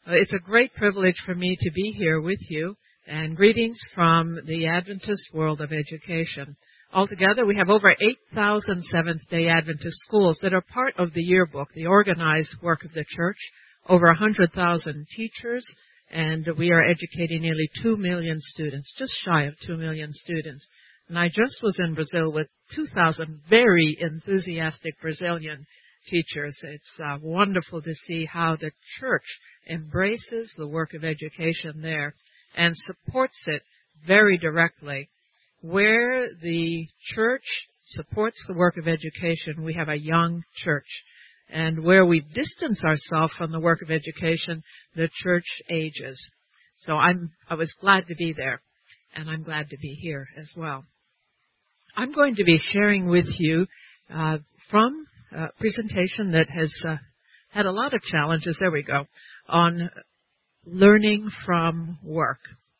It's a great privilege for me to be here with you, and greetings from the Adventist world of education. Altogether, we have over 8,000 Seventh-day Adventist schools that are part of the yearbook, the organized work of the church, over 100,000 teachers, and we are educating nearly 2 million students, just shy of 2 million students. And I just was in Brazil with 2,000 very enthusiastic Brazilian teachers. It's wonderful to see how the church embraces the work of education there and supports it very directly. Where the church supports the work of education, we have a young church. And where we distance ourselves from the work of education, the church ages. So I was glad to be there, and I'm glad to be here as well. I'm going to be sharing with you from a presentation that has had a lot of challenges, there we go, on learning from work.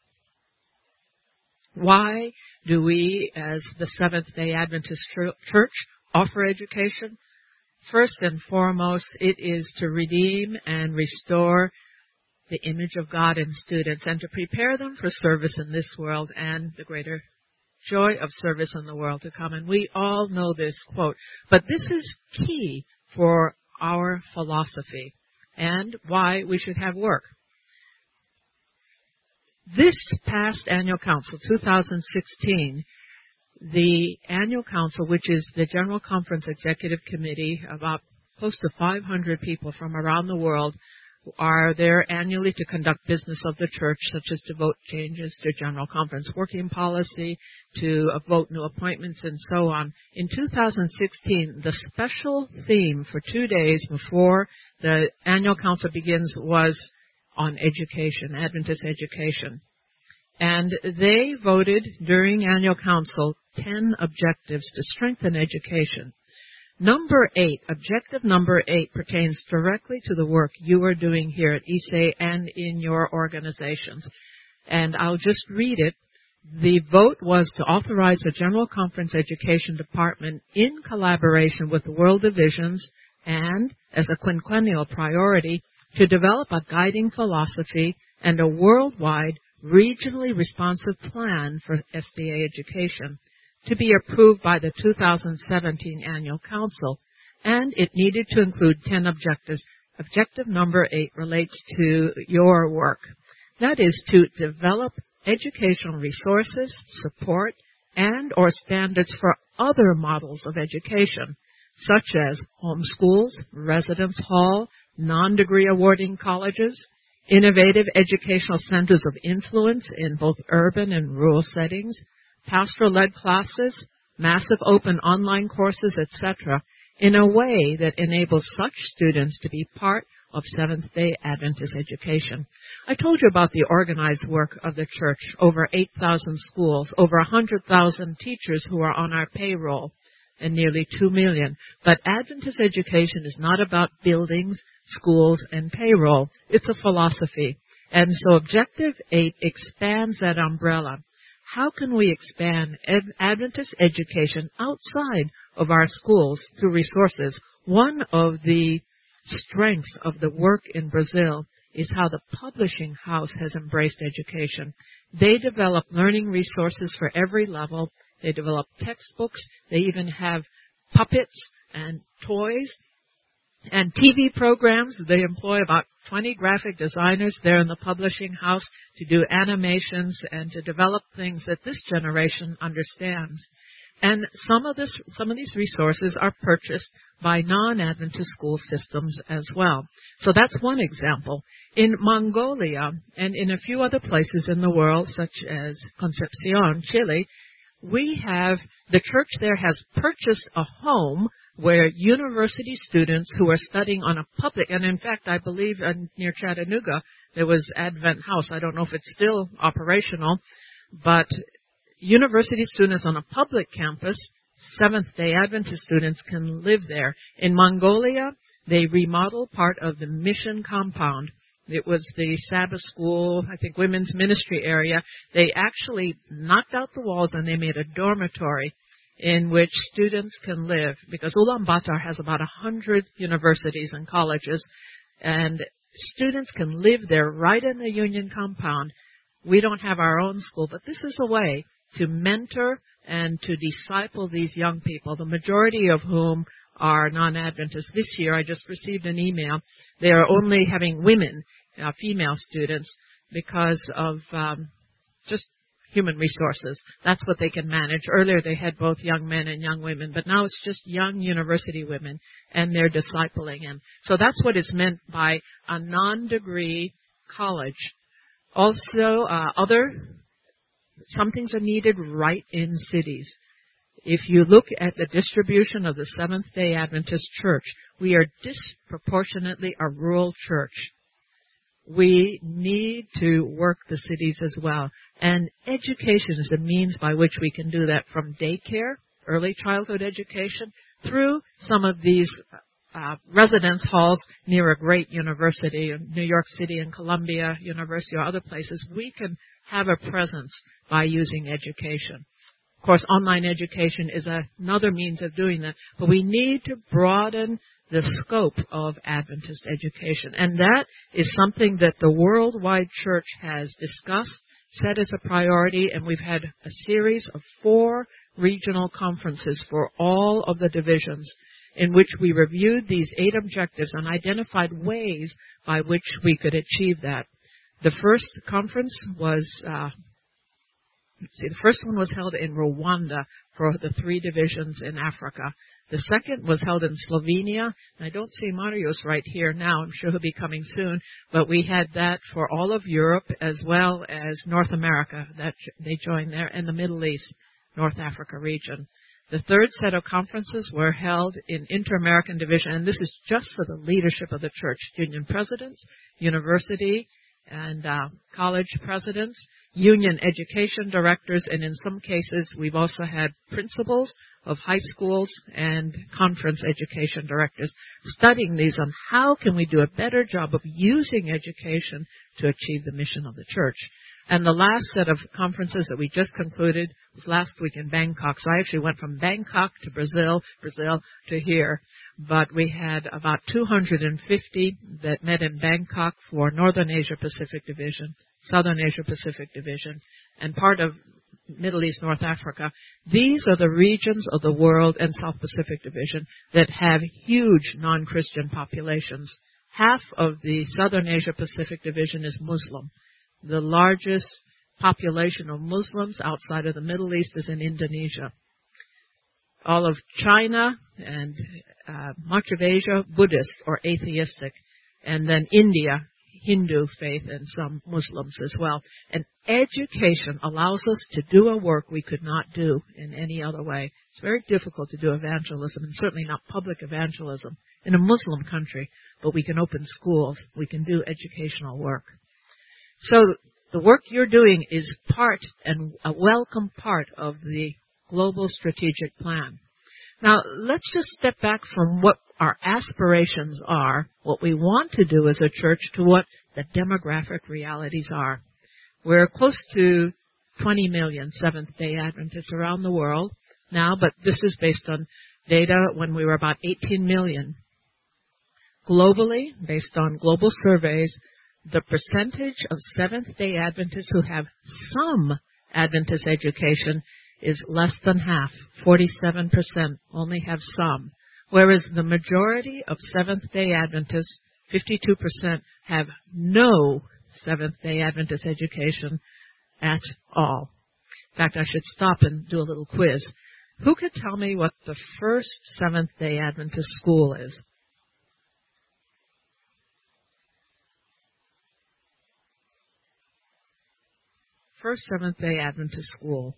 Why do we, as the Seventh-day Adventist Church, offer education? First and foremost, it is to redeem and restore the image of God in students and to prepare them for service in this world and the greater joy of service in the world to come. And we all know this quote, but this is key for our philosophy and why we should have work. This past annual council, 2016, the annual council, which is the General Conference Executive Committee, about close to 500 people from around the world, are there annually to conduct business of the church, such as to vote changes to General Conference working policy, to vote new appointments, and so on. In 2016, the special theme for 2 days before the annual council begins was on education, Adventist education. And they voted during annual council 10 objectives to strengthen education. Objective number 8 pertains directly to the work you are doing here at ISE and in your organizations. And I'll just read it. The vote was to authorize the General Conference Education Department in collaboration with the World Divisions and, as a quinquennial priority, to develop a guiding philosophy and a worldwide, regionally responsive plan for SDA education, to be approved by the 2017 Annual Council, and it needed to include 10 objectives. Objective number 8 relates to your work. That is to develop educational resources, support, and or standards for other models of education, such as homeschools, residence hall, non-degree awarding colleges, innovative educational centers of influence in both urban and rural settings, pastoral-led classes, massive open online courses, etc., in a way that enables such students to be part of Seventh-day Adventist education. I told you about the organized work of the church, over 8,000 schools, over 100,000 teachers who are on our payroll, and nearly 2 million. But Adventist education is not about buildings, schools, and payroll. It's a philosophy. And so Objective 8 expands that umbrella. How can we expand Adventist education outside of our schools through resources? One of the strengths of the work in Brazil is how the publishing house has embraced education. They develop learning resources for every level. They develop textbooks. They even have puppets and toys and TV programs. They employ about 20 graphic designers there in the publishing house to do animations and to develop things that this generation understands. And some of these resources are purchased by non-Adventist school systems as well. So that's one example. In Mongolia and in a few other places in the world, such as Concepcion, Chile, the church there has purchased a home where university students who are studying on a public, and in fact, I believe near Chattanooga, there was Advent House. I don't know if it's still operational, but university students on a public campus, Seventh-day Adventist students can live there. In Mongolia, they remodeled part of the mission compound. It was the Sabbath school, I think women's ministry area. They actually knocked out the walls and they made a dormitory in which students can live, because Ulaanbaatar has about 100 universities and colleges, and students can live there right in the Union compound. We don't have our own school, but this is a way to mentor and to disciple these young people, the majority of whom are non-Adventists. This year, I just received an email. They are only having women, female students, because of just human resources. That's what they can manage. Earlier, they had both young men and young women, but now it's just young university women, and they're discipling them. So that's what is meant by a non-degree college. Also, some things are needed right in cities. If you look at the distribution of the Seventh-day Adventist Church, we are disproportionately a rural church. We need to work the cities as well. And education is the means by which we can do that, from daycare, early childhood education, through some of these residence halls near a great university in New York City and Columbia University or other places. We can have a presence by using education. Of course, online education is another means of doing that, but we need to broaden the scope of Adventist education. And that is something that the worldwide church has discussed, set as a priority, and we've had a series of 4 regional conferences for all of the divisions in which we reviewed these 8 objectives and identified ways by which we could achieve that. The first conference was, the first one was held in Rwanda for the 3 divisions in Africa. The second was held in Slovenia. I don't see Marius right here now. I'm sure he'll be coming soon. But we had that for all of Europe as well as North America. That they joined there, and the Middle East, North Africa region. The third set of conferences were held in Inter-American Division, and this is just for the leadership of the church, union presidents, university and college presidents, union education directors, and in some cases we've also had principals of high schools and conference education directors studying these on how can we do a better job of using education to achieve the mission of the church. And the last set of conferences that we just concluded was last week in Bangkok. So I actually went from Bangkok to Brazil to here. But we had about 250 that met in Bangkok for Northern Asia Pacific Division, Southern Asia Pacific Division, and part of Middle East, North Africa. These are the regions of the world and South Pacific Division that have huge non-Christian populations. Half of the Southern Asia Pacific Division is Muslim. The largest population of Muslims outside of the Middle East is in Indonesia. All of China and much of Asia, Buddhist or atheistic. And then India, Hindu faith and some Muslims as well. And education allows us to do a work we could not do in any other way. It's very difficult to do evangelism, and certainly not public evangelism in a Muslim country, but we can open schools. We can do educational work. So the work you're doing is part and a welcome part of the global strategic plan. Now, let's just step back from what our aspirations are, what we want to do as a church, to what the demographic realities are. We're close to 20 million Seventh-day Adventists around the world now, but this is based on data when we were about 18 million. Globally, based on global surveys, the percentage of Seventh-day Adventists who have some Adventist education is less than half. 47% only have some. Whereas the majority of Seventh-day Adventists, 52%, have no Seventh-day Adventist education at all. In fact, I should stop and do a little quiz. Who could tell me what the first Seventh-day Adventist school is? First Seventh-day Adventist school.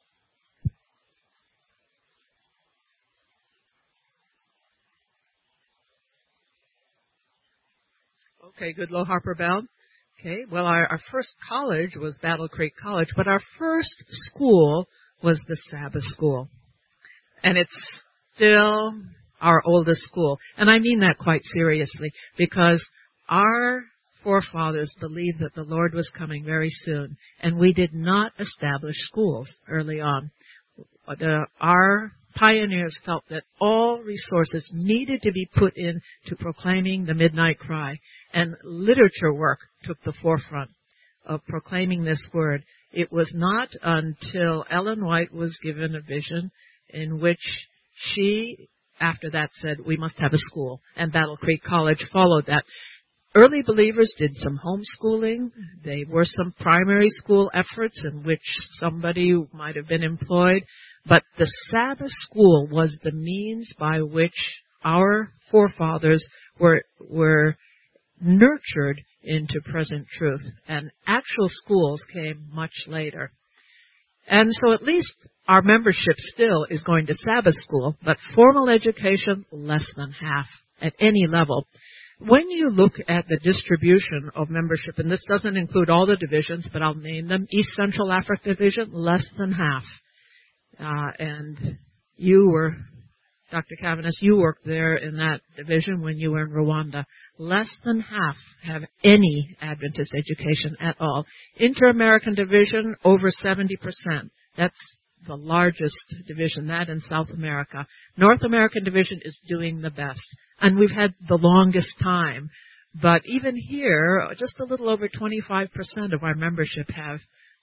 Okay, Goodloe Harper Bell. Okay, well, our first college was Battle Creek College, but our first school was the Sabbath School. And it's still our oldest school. And I mean that quite seriously, because our forefathers believed that the Lord was coming very soon, and we did not establish schools early on. Our pioneers felt that all resources needed to be put into proclaiming the midnight cry. and literature work took the forefront of proclaiming this word. It was not until Ellen White was given a vision in which she, after that, said, we must have a school, and Battle Creek College followed that. Early believers did some homeschooling. There were some primary school efforts in which somebody might have been employed, but the Sabbath school was the means by which our forefathers were nurtured into present truth, and actual schools came much later. And so at least our membership still is going to Sabbath school, but formal education, less than half at any level. When you look at the distribution of membership, and this doesn't include all the divisions, but I'll name them, East Central Africa Division, less than half. And you were, Dr. Cavanis, you worked there in that division when you were in Rwanda. Less than half have any Adventist education at all. Inter-American Division, over 70%. That's the largest division, that in South America. North American Division is doing the best. And we've had the longest time. But even here, just a little over 25% of our membership have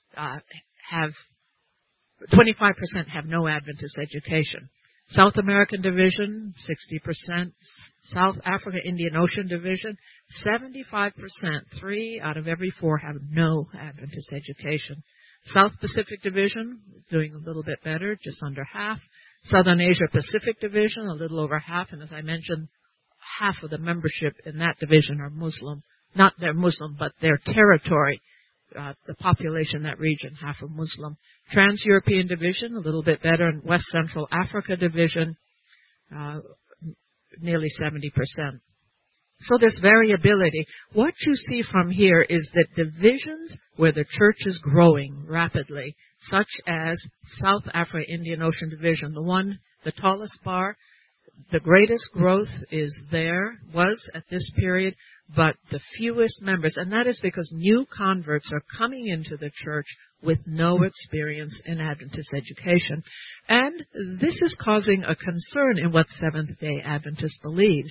25% have no Adventist education. South American Division, 60%. South Africa Indian Ocean Division, 75%. 3 out of every 4 have no Adventist education. South Pacific Division, doing a little bit better, just under half. Southern Asia Pacific Division, a little over half. And as I mentioned, half of the membership in that division are Muslim. Not they're Muslim, but their territory, the population in that region, half are Muslim. Trans-European Division, a little bit better, and West Central Africa Division, nearly 70%. So there's variability. What you see from here is that divisions where the church is growing rapidly, such as South Africa Indian Ocean Division, the tallest bar, the greatest growth was at this period, but the fewest members. And that is because new converts are coming into the church with no experience in Adventist education. And this is causing a concern in what Seventh-day Adventist believes.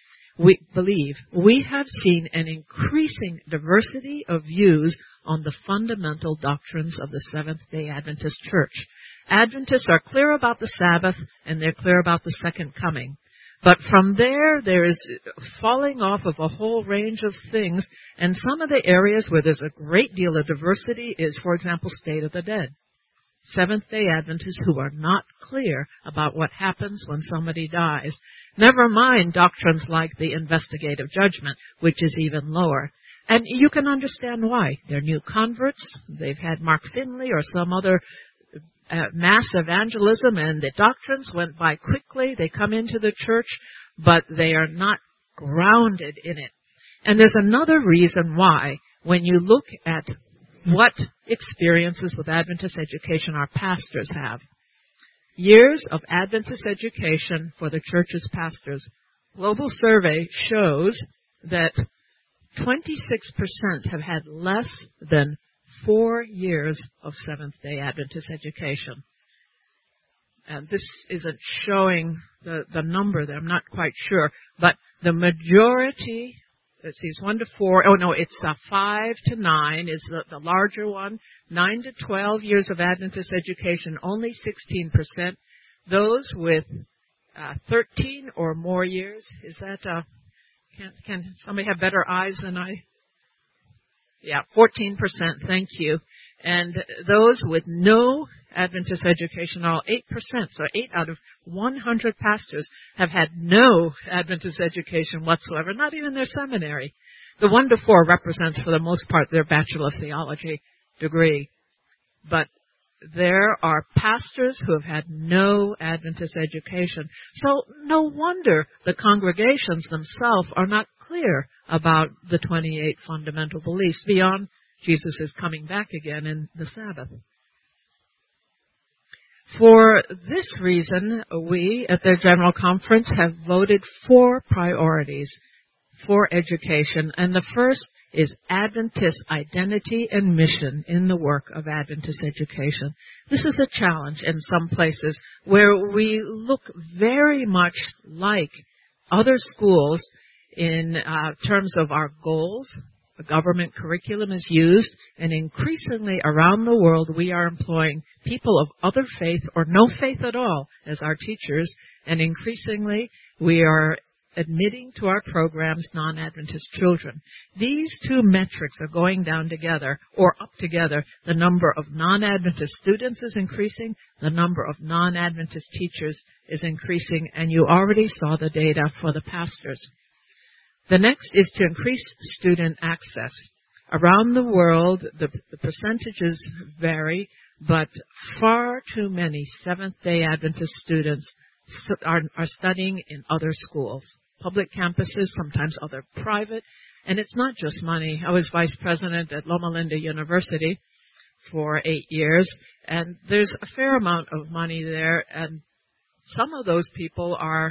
We have seen an increasing diversity of views on the fundamental doctrines of the Seventh-day Adventist Church. Adventists are clear about the Sabbath, and they're clear about the second coming. But from there is falling off of a whole range of things, and some of the areas where there's a great deal of diversity is, for example, state of the dead. Seventh-day Adventists who are not clear about what happens when somebody dies. Never mind doctrines like the investigative judgment, which is even lower. And you can understand why. They're new converts. They've had Mark Finley or some other mass evangelism, and the doctrines went by quickly. They come into the church, but they are not grounded in it. And there's another reason why, when you look at what experiences with Adventist education our pastors have. Years of Adventist education for the church's pastors. Global survey shows that 26% have had less than 4 years of Seventh-day Adventist education. And this isn't showing the number there. I'm not quite sure. But the majority, let's see, it's 1 to 4. Oh, no, it's 5 to 9 is the larger one. 9 to 12 years of Adventist education, only 16%. Those with 13 or more years, is that, can somebody have better eyes than I? Yeah, 14%, thank you. And those with no Adventist education, all 8%. So 8 out of 100 pastors have had no Adventist education whatsoever, not even their seminary. The 1 to 4 represents, for the most part, their Bachelor of Theology degree. But there are pastors who have had no Adventist education. So no wonder the congregations themselves are not clear about the 28 fundamental beliefs beyond Jesus is coming back again in the Sabbath. For this reason, we at the General Conference have voted 4 priorities for education, and the first is Adventist identity and mission in the work of Adventist education. This is a challenge in some places where we look very much like other schools in terms of our goals. A government curriculum is used, and increasingly around the world we are employing people of other faith or no faith at all as our teachers, and increasingly we are admitting to our programs non-Adventist children. These two metrics are going down together or up together. The number of non-Adventist students is increasing, the number of non-Adventist teachers is increasing, and you already saw the data for the pastors. The next is to increase student access. Around the world, the percentages vary, but far too many Seventh-day Adventist students are studying in other schools, public campuses, sometimes other private, and it's not just money. I was vice president at Loma Linda University for 8 years, and there's a fair amount of money there, and some of those people are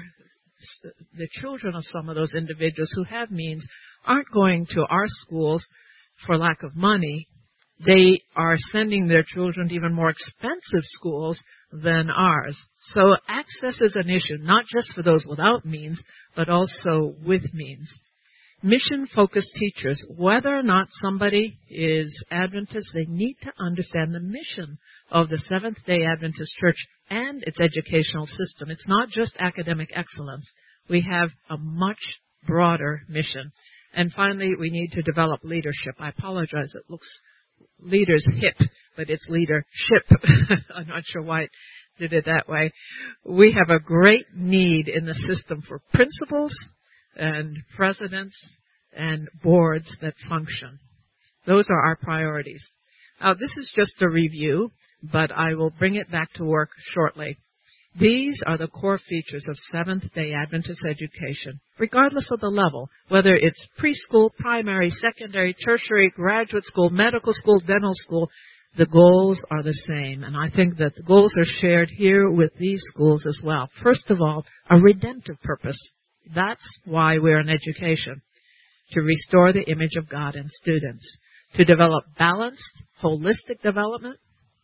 the children of some of those individuals who have means aren't going to our schools for lack of money. They are sending their children to even more expensive schools than ours. So access is an issue, not just for those without means, but also with means. Mission-focused teachers, whether or not somebody is Adventist, they need to understand the mission of the Seventh-day Adventist Church and its educational system. It's not just academic excellence. We have a much broader mission. And finally, we need to develop leadership. I apologize, it looks leaders hip, but it's leadership. I'm not sure why it did it that way. We have a great need in the system for principals and presidents and boards that function. Those are our priorities. Now, this is just a review, but I will bring it back to work shortly. These are the core features of Seventh-day Adventist education, regardless of the level, whether it's preschool, primary, secondary, tertiary, graduate school, medical school, dental school. The goals are the same, and I think that the goals are shared here with these schools as well. First of all, a redemptive purpose. That's why we're in education, to restore the image of God in students, to develop balanced, holistic development,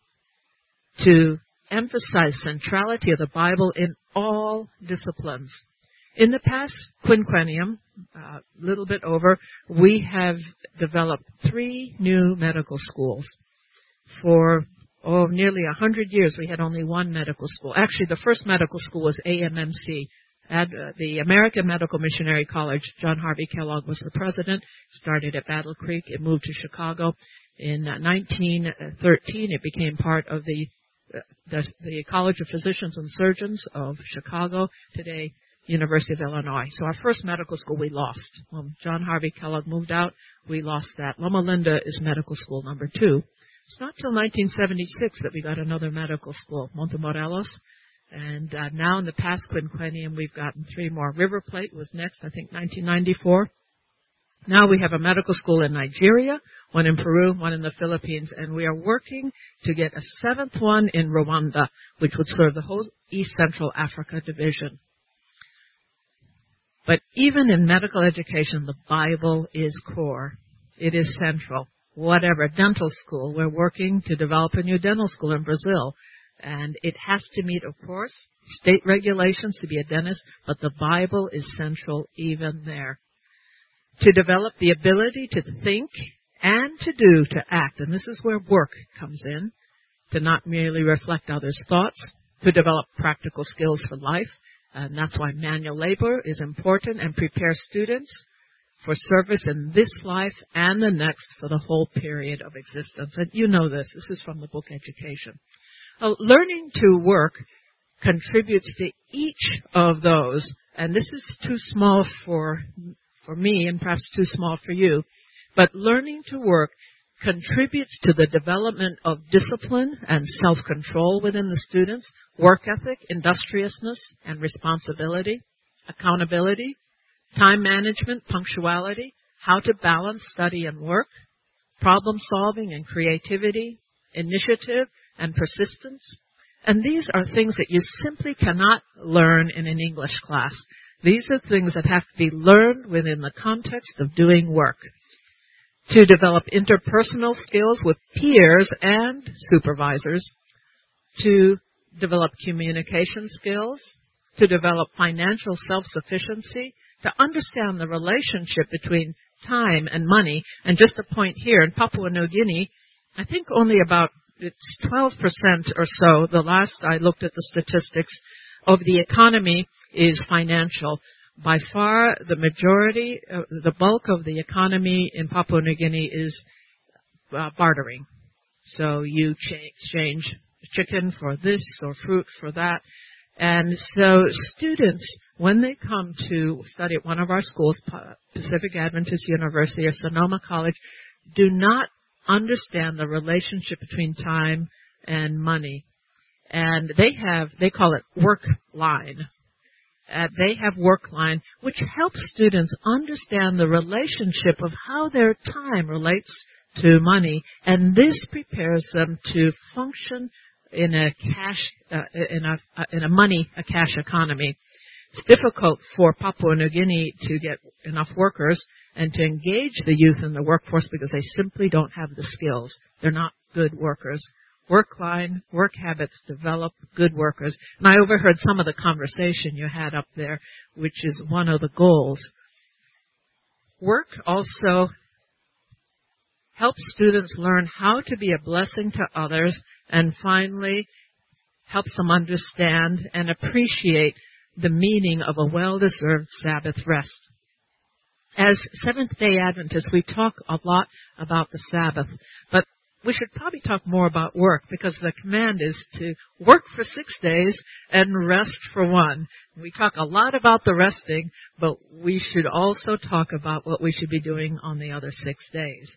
to emphasize centrality of the Bible in all disciplines. In the past quinquennium, a little bit over, we have developed 3 new medical schools. For nearly 100 years, we had only one medical school. Actually, the first medical school was AMMC, the American Medical Missionary College. John Harvey Kellogg was the president. Started at Battle Creek. It moved to Chicago. In 1913, it became part of the College of Physicians and Surgeons of Chicago, today University of Illinois. So our first medical school we lost. When John Harvey Kellogg moved out, we lost that. Loma Linda is medical school number 2. It's not till 1976 that we got another medical school, Montemorelos. And now in the past quinquennium, we've gotten 3 more. River Plate was next, I think 1994. Now we have a medical school in Nigeria, one in Peru, one in the Philippines, and we are working to get a 7th one in Rwanda, which would serve the whole East Central Africa division. But even in medical education, the Bible is core. It is central. Whatever, dental school, we're working to develop a new dental school in Brazil. And it has to meet, of course, state regulations to be a dentist, but the Bible is central even there. To develop the ability to think and to do, to act, and this is where work comes in, to not merely reflect others' thoughts, to develop practical skills for life, and that's why manual labor is important, and prepare students for service in this life and the next for the whole period of existence. And you know this. This is from the book Education. Learning to work contributes to each of those, and this is too small for me and perhaps too small for you, but learning to work contributes to the development of discipline and self-control within the students, work ethic, industriousness and responsibility, accountability, time management, punctuality, how to balance study and work, problem solving and creativity, initiative and persistence. And these are things that you simply cannot learn in an English class. These are things that have to be learned within the context of doing work. To develop interpersonal skills with peers and supervisors, to develop communication skills, to develop financial self-sufficiency, to understand the relationship between time and money. And just a point here, in Papua New Guinea, I think only about it's 12% or so, the last I looked at the statistics, of the economy is financial. By far, the majority, the bulk of the economy in Papua New Guinea is bartering. So you exchange chicken for this or fruit for that. And so students, when they come to study at one of our schools, Pacific Adventist University or Sonoma College, do not understand the relationship between time and money. And they call it work line. They have work line, which helps students understand the relationship of how their time relates to money, and this prepares them to function in a cash economy. It's difficult for Papua New Guinea to get enough workers and to engage the youth in the workforce because they simply don't have the skills. They're not good workers. Work line, work habits develop good workers. And I overheard some of the conversation you had up there, which is one of the goals. Work also helps students learn how to be a blessing to others, and finally helps them understand and appreciate the meaning of a well-deserved Sabbath rest. As Seventh-day Adventists, we talk a lot about the Sabbath, but we should probably talk more about work, because the command is to work for 6 days and rest for 1. We talk a lot about the resting, but we should also talk about what we should be doing on the other 6 days.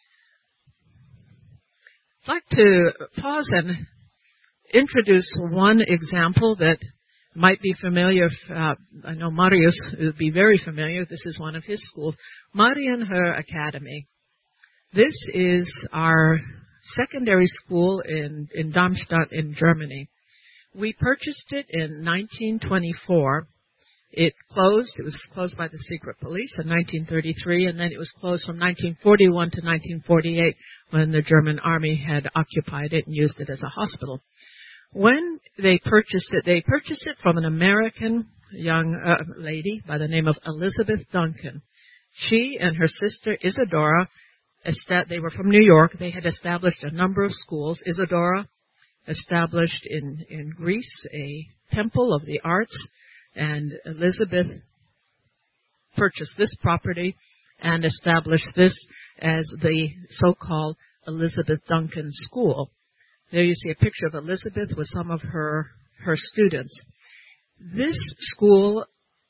I'd like to pause and introduce one example that might be familiar. I know Marius would be very familiar. This is one of his schools, Marienhöhe Academy. This is our secondary school in Darmstadt in Germany. We purchased it in 1924. It was closed by the secret police in 1933, and then it was closed from 1941 to 1948 when the German army had occupied it and used it as a hospital. When they purchased it from an American young lady by the name of Elizabeth Duncan. She and her sister Isadora, they were from New York. They had established a number of schools. Isadora established in Greece a temple of the arts, and Elizabeth purchased this property and established this as the so-called Elizabeth Duncan School. There you see a picture of Elizabeth with some of her students. This school,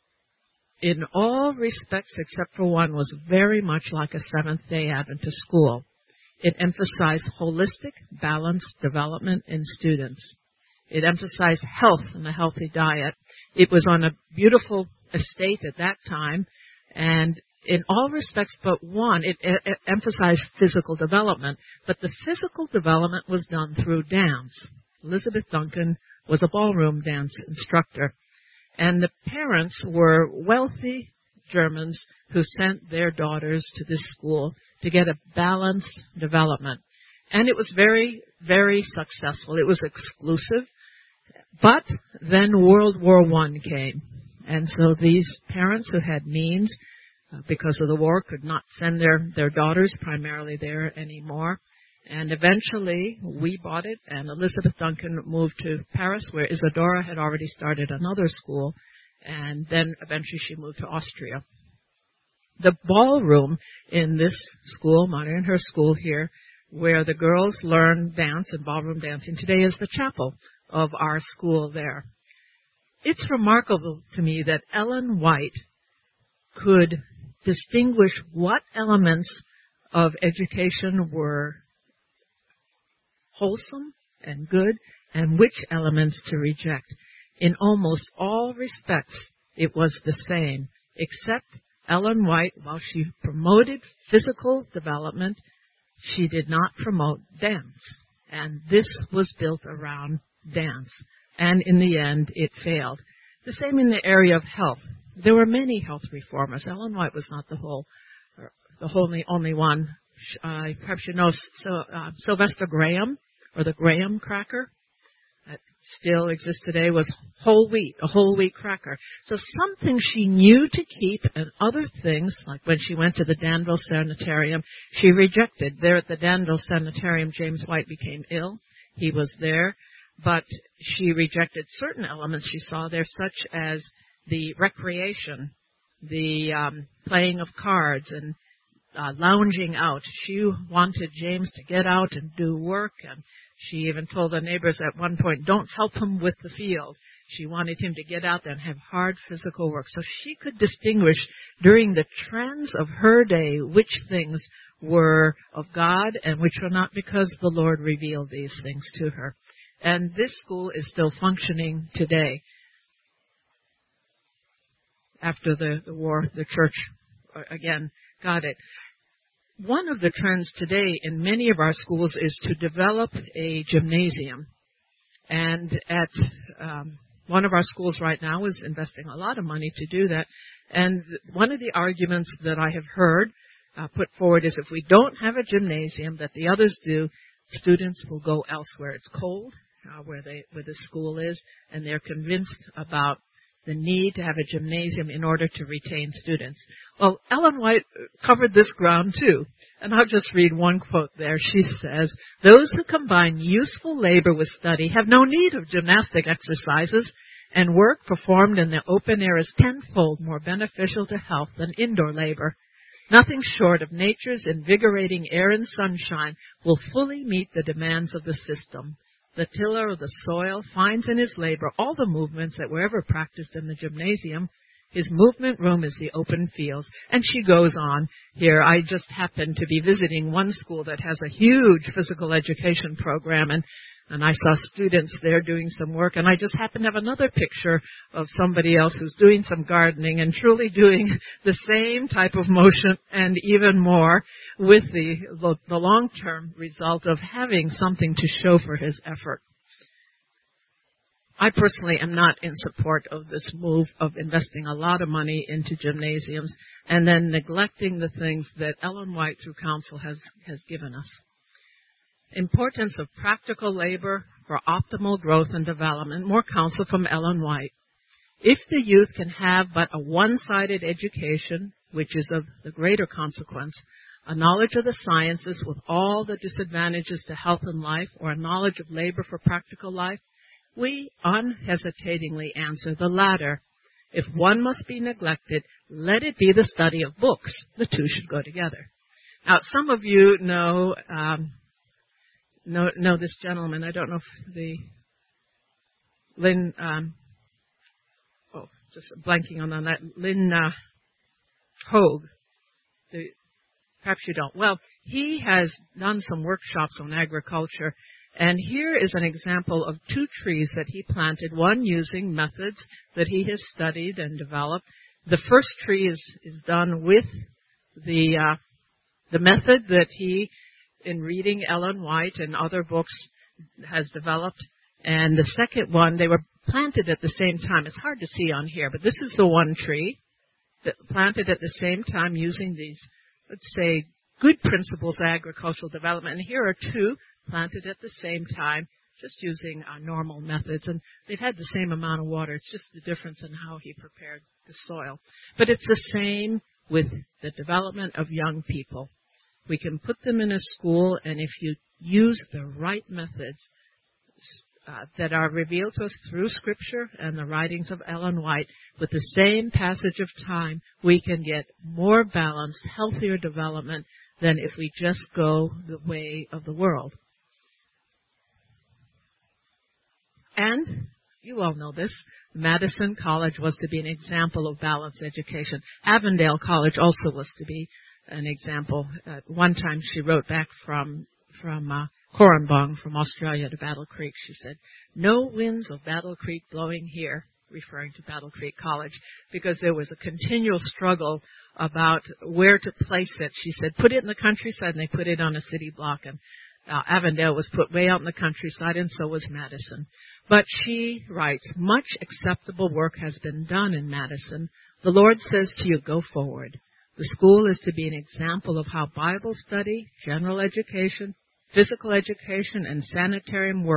in all respects except for one, was very much like a Seventh-day Adventist school. It emphasized holistic, balanced development in students. It emphasized health and a healthy diet. It was on a beautiful estate at that time, and in all respects but one, it emphasized physical development. But the physical development was done through dance. Elizabeth Duncan was a ballroom dance instructor. And the parents were wealthy Germans who sent their daughters to this school to get a balanced development. And it was very, very successful. It was exclusive. But then World War I came. And so these parents who had means, because of the war, could not send their daughters primarily there anymore. And eventually we bought it, and Elizabeth Duncan moved to Paris, where Isadora had already started another school, and then eventually she moved to Austria. The ballroom in this school, Marienhöhe School here, where the girls learn dance and ballroom dancing today, is the chapel of our school there. It's remarkable to me that Ellen White could distinguish what elements of education were wholesome and good, and which elements to reject. In almost all respects, it was the same, except Ellen White, while she promoted physical development, she did not promote dance. And this was built around dance. And in the end, it failed. The same in the area of health. There were many health reformers. Ellen White was not the only one. Perhaps you know Sylvester Graham, or the Graham cracker. still exists today, was whole wheat, a whole wheat cracker. So some things she knew to keep, and other things, like when she went to the Danville Sanitarium, she rejected. There at the Danville Sanitarium, James White became ill. He was there, but she rejected certain elements she saw there, such as the recreation, the playing of cards, and lounging out. She wanted James to get out and do work, and she even told the neighbors at one point, don't help him with the field. She wanted him to get out there and have hard physical work. So she could distinguish during the trends of her day which things were of God and which were not, because the Lord revealed these things to her. And this school is still functioning today. After the war, the church, again, got it. One of the trends today in many of our schools is to develop a gymnasium. And at one of our schools right now is investing a lot of money to do that. And one of the arguments that I have heard put forward is if we don't have a gymnasium that the others do, students will go elsewhere. It's cold where the school is, and they're convinced about the need to have a gymnasium in order to retain students. Well, Ellen White covered this ground too, and I'll just read one quote there. She says, "Those who combine useful labor with study have no need of gymnastic exercises, and work performed in the open air is tenfold more beneficial to health than indoor labor. Nothing short of nature's invigorating air and sunshine will fully meet the demands of the system. The tiller of the soil finds in his labor all the movements that were ever practiced in the gymnasium. His movement room is the open fields." And she goes on here. I just happened to be visiting one school that has a huge physical education program, and I saw students there doing some work, and I just happened to have another picture of somebody else who's doing some gardening and truly doing the same type of motion and even more, with the long-term result of having something to show for his effort. I personally am not in support of this move of investing a lot of money into gymnasiums and then neglecting the things that Ellen White through counsel has given us. Importance of practical labor for optimal growth and development. More counsel from Ellen White. If the youth can have but a one-sided education, which is of the greater consequence, a knowledge of the sciences with all the disadvantages to health and life, or a knowledge of labor for practical life, we unhesitatingly answer the latter. If one must be neglected, let it be the study of books. The two should go together. Now, some of you know this gentleman. I don't know if Lynn, just blanking on that, Lynn Hogue. Perhaps you don't. Well, he has done some workshops on agriculture, and here is an example of 2 trees that he planted, one using methods that he has studied and developed. The first tree is done with the method that he, in reading Ellen White and other books, has developed. And the second one, they were planted at the same time. It's hard to see on here, but this is the one tree that planted at the same time using these, let's say, good principles of agricultural development. And here are 2 planted at the same time, just using normal methods. And they've had the same amount of water. It's just the difference in how he prepared the soil. But it's the same with the development of young people. We can put them in a school, and if you use the right methods that are revealed to us through Scripture and the writings of Ellen White, with the same passage of time, we can get more balanced, healthier development than if we just go the way of the world. And you all know this. Madison College was to be an example of balanced education. Avondale College also was to be an example. At one time she wrote back from Corranbong, from Australia, to Battle Creek. She said, "No winds of Battle Creek blowing here," referring to Battle Creek College, because there was a continual struggle about where to place it. She said, put it in the countryside, and they put it on a city block. And Avondale was put way out in the countryside, and so was Madison. But she writes, "Much acceptable work has been done in Madison. The Lord says to you, go forward. The school is to be an example of how Bible study, general education, physical education, and sanitarium work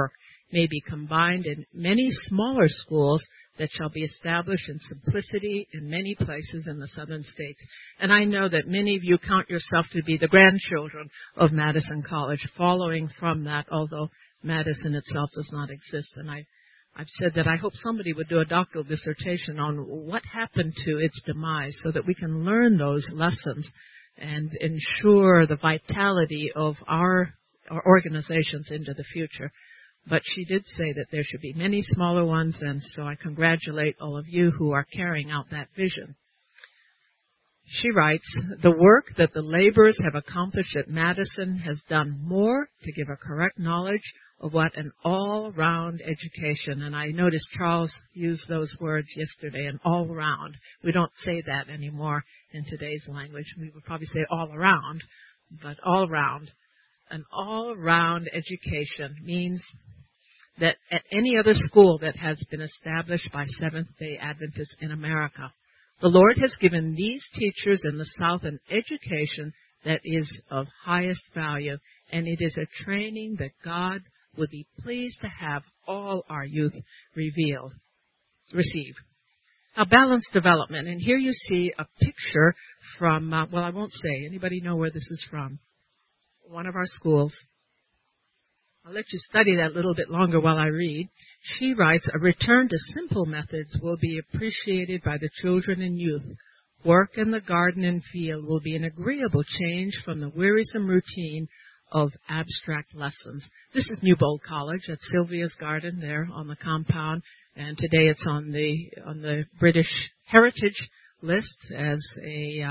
may be combined in many smaller schools that shall be established in simplicity in many places in the southern states. And I know that many of you count yourself to be the grandchildren of Madison College, following from that, although Madison itself does not exist. And I've said that I hope somebody would do a doctoral dissertation on what happened to its demise so that we can learn those lessons and ensure the vitality of our organizations into the future. But she did say that there should be many smaller ones, and so I congratulate all of you who are carrying out that vision. She writes, the work that the laborers have accomplished at Madison has done more to give a correct knowledge of what an all-round education, and I noticed Charles used those words yesterday, an all-round. We don't say that anymore in today's language. We would probably say all around, but all-round. An all-round education means that at any other school that has been established by Seventh-day Adventists in America, the Lord has given these teachers in the South an education that is of highest value, and it is a training that God would be pleased to have all our youth receive. A balanced development, and here you see a picture from, well, I won't say. Anybody know where this is from? One of our schools. I'll let you study that a little bit longer while I read. She writes, a return to simple methods will be appreciated by the children and youth. Work in the garden and field will be an agreeable change from the wearisome routine of abstract lessons. This is Newbold College at Sylvia's Garden there on the compound, and today it's on the British Heritage list as a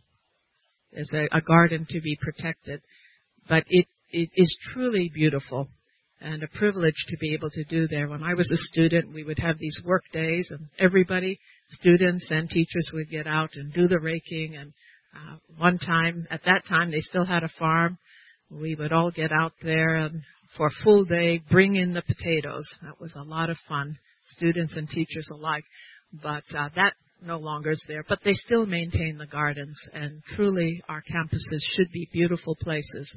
garden to be protected. But it is truly beautiful and a privilege to be able to do there. When I was a student, we would have these work days, and everybody, students and teachers, would get out and do the raking. And at that time, they still had a farm. We would all get out there and for a full day bring in the potatoes. That was a lot of fun, students and teachers alike. But that no longer is there. But they still maintain the gardens, and truly our campuses should be beautiful places.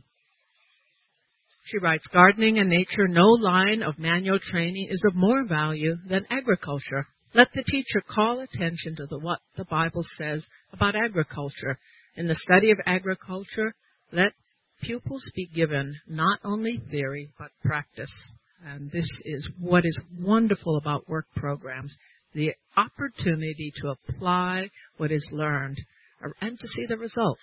She writes, gardening and nature, no line of manual training is of more value than agriculture. Let the teacher call attention to what the Bible says about agriculture. In the study of agriculture, let pupils be given not only theory, but practice. And this is what is wonderful about work programs, the opportunity to apply what is learned and to see the results.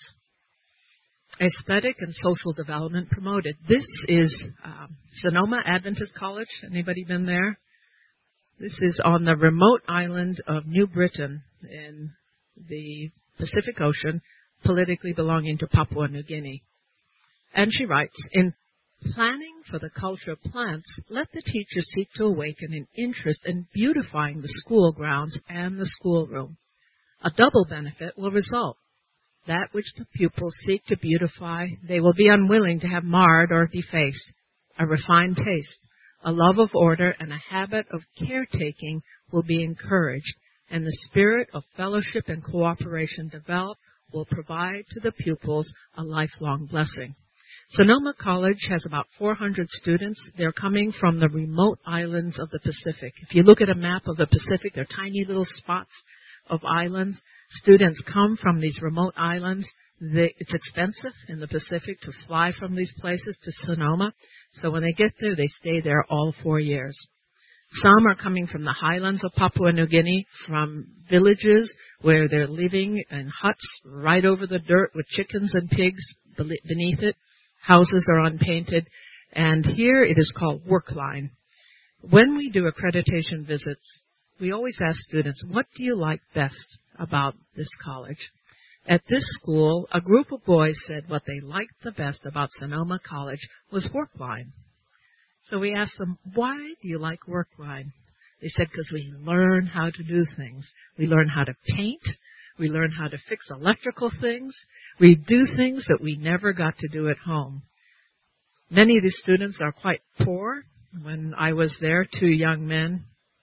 Aesthetic and social development promoted. This is Sonoma Adventist College. Anybody been there? This is on the remote island of New Britain in the Pacific Ocean, politically belonging to Papua New Guinea. And she writes, in planning for the culture of plants, let the teacher seek to awaken an interest in beautifying the school grounds and the schoolroom. A double benefit will result. That which the pupils seek to beautify, they will be unwilling to have marred or defaced. A refined taste, a love of order, and a habit of caretaking will be encouraged, and the spirit of fellowship and cooperation developed will provide to the pupils a lifelong blessing. Sonoma College has about 400 students. They're coming from the remote islands of the Pacific. If you look at a map of the Pacific, they're tiny little spots of islands. Students come from these remote islands. It's expensive in the Pacific to fly from these places to Sonoma. So when they get there, they stay there all 4 years. Some are coming from the highlands of Papua New Guinea, from villages where they're living in huts right over the dirt with chickens and pigs beneath it. Houses are unpainted. And here it is called Workline. When we do accreditation visits, we always ask students, what do you like best about this college? At this school, a group of boys said what they liked the best about Sonoma College was Workline. So we asked them, why do you like Workline? They said, because we learn how to do things. We learn how to paint. We learn how to fix electrical things. We do things that we never got to do at home. Many of these students are quite poor. When I was there, 2 young men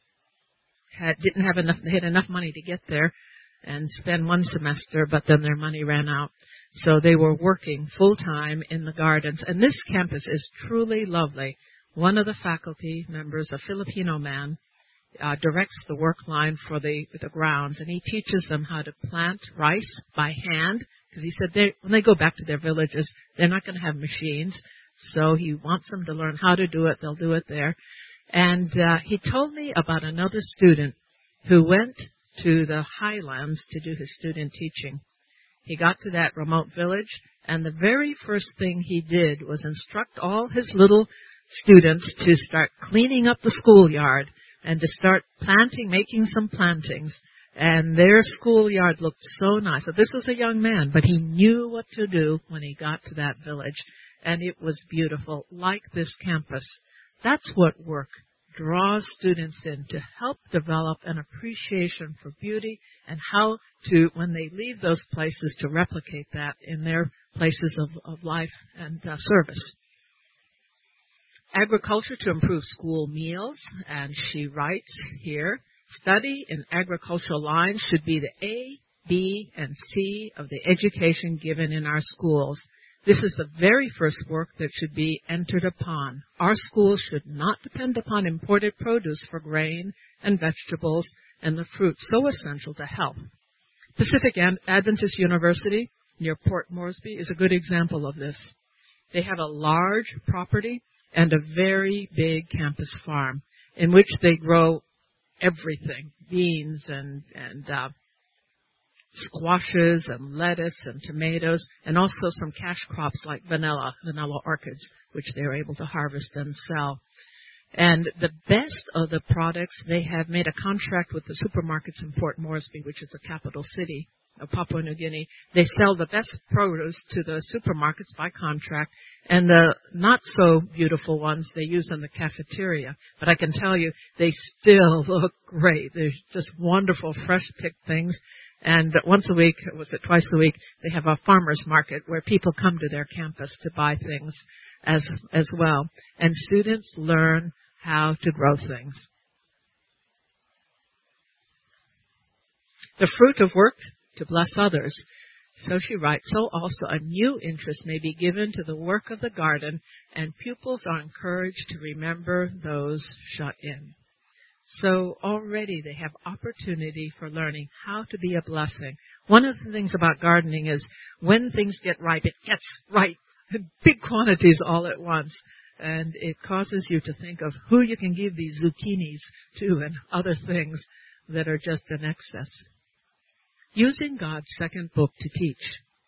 didn't have enough. They had enough money to get there and spend 1 semester, but then their money ran out. So they were working full-time in the gardens. And this campus is truly lovely. one of the faculty members, a Filipino man, directs the work line for the grounds, and he teaches them how to plant rice by hand, because he said when they go back to their villages, they're not going to have machines, so he wants them to learn how to do it. They'll do it there. And he told me about another student who went to the highlands to do his student teaching. He got to that remote village, and the very first thing he did was instruct all his little students to start cleaning up the schoolyard and to start making some plantings. And their schoolyard looked so nice. So this was a young man, but he knew what to do when he got to that village. And it was beautiful, like this campus. That's what work draws students in, to help develop an appreciation for beauty and how to, when they leave those places, to replicate that in their places of life and service. Agriculture to improve school meals, and she writes here, study in agricultural lines should be the A, B, and C of the education given in our schools. This is the very first work that should be entered upon. Our schools should not depend upon imported produce for grain and vegetables and the fruit so essential to health. Pacific Adventist University near Port Moresby is a good example of this. They have a large property and a very big campus farm in which they grow everything, beans and squashes and lettuce and tomatoes, and also some cash crops like vanilla orchids, which they're able to harvest and sell. And the best of the products, they have made a contract with the supermarkets in Port Moresby, which is the capital city of Papua New Guinea. They sell the best produce to the supermarkets by contract, and the not so beautiful ones they use in the cafeteria. But I can tell you, they still look great. They're just wonderful, fresh picked things. And once a week, or was it twice a week, they have a farmer's market where people come to their campus to buy things as well. And students learn how to grow things. The fruit of work to bless others. So she writes, so also a new interest may be given to the work of the garden, and pupils are encouraged to remember those shut in. So already they have opportunity for learning how to be a blessing. One of the things about gardening is when things get ripe, it gets ripe in big quantities all at once. And it causes you to think of who you can give these zucchinis to and other things that are just in excess. Using God's second book to teach.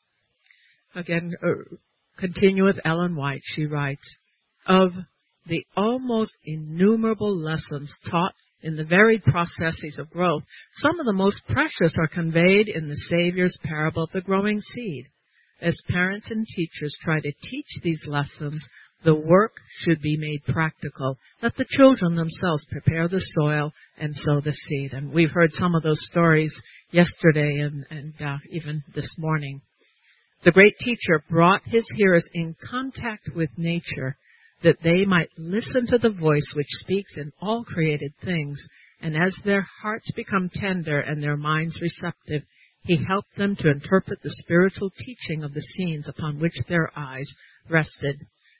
Again, continue with Ellen White. She writes, of the almost innumerable lessons taught in the varied processes of growth, some of the most precious are conveyed in the Savior's parable of the growing seed. As parents and teachers try to teach these lessons, the work should be made practical. Let the children themselves prepare the soil and sow the seed. And we've heard some of those stories yesterday and even this morning. The great teacher brought his hearers in contact with nature, that they might listen to the voice which speaks in all created things. And as their hearts become tender and their minds receptive, he helped them to interpret the spiritual teaching of the scenes upon which their eyes rested.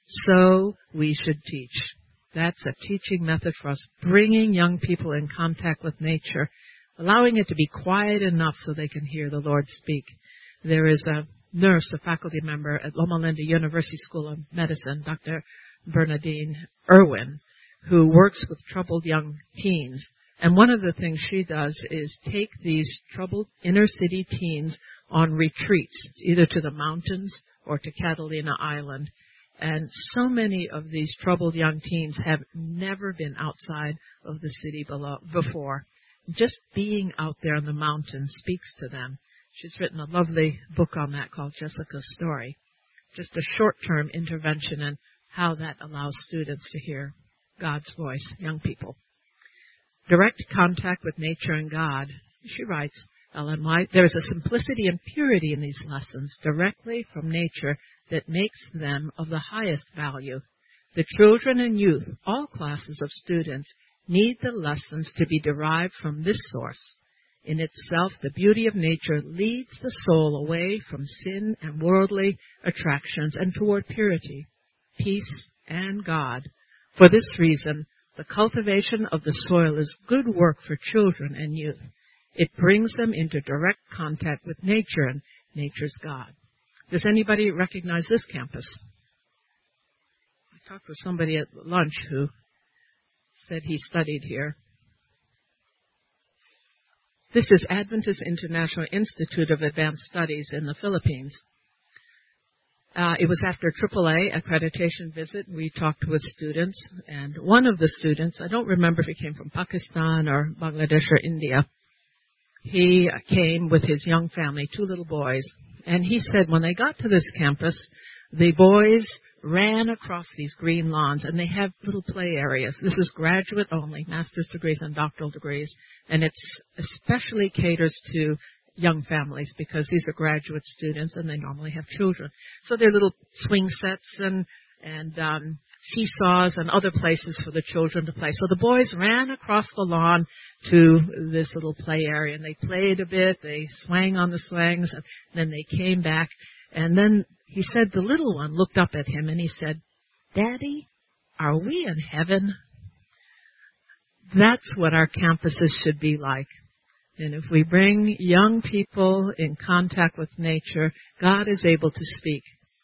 So we should teach. That's a teaching method for us, bringing young people in contact with nature, allowing it to be quiet enough so they can hear the Lord speak. There is a nurse, a faculty member at Loma Linda University School of Medicine, Dr. Bernadine Irwin, who works with troubled young teens. And one of the things she does is take these troubled inner city teens on retreats, either to the mountains or to Catalina Island. And so many of these troubled young teens have never been outside of the city before. Just being out there in the mountains speaks to them. She's written a lovely book on that called Jessica's Story. Just a short-term intervention in how that allows students to hear God's voice, young people. Direct contact with nature and God. She writes, Ellen White, there is a simplicity and purity in these lessons directly from nature that makes them of the highest value. The children and youth, all classes of students, need the lessons to be derived from this source. In itself, the beauty of nature leads the soul away from sin and worldly attractions and toward purity, peace, and God. For this reason, the cultivation of the soil is good work for children and youth. It brings them into direct contact with nature and nature's God. Does anybody recognize this campus? I talked with somebody at lunch who said he studied here. This is Adventist International Institute of Advanced Studies in the Philippines. It was after AAA accreditation visit. We talked with students, and one of the students, I don't remember if he came from Pakistan or Bangladesh or India, he came with his young family, 2 little boys, and he said when they got to this campus, the boys ran across these green lawns, and they have little play areas. This is graduate only, master's degrees and doctoral degrees, and it especially caters to young families because these are graduate students and they normally have children. So there are little swing sets and seesaws and other places for the children to play. So the boys ran across the lawn to this little play area and they played a bit. They swang on the swings and then they came back. And then he said the little one looked up at him and he said, "Daddy, are we in heaven?" That's what our campuses should be like. And if we bring young people in contact with nature, God is able to speak.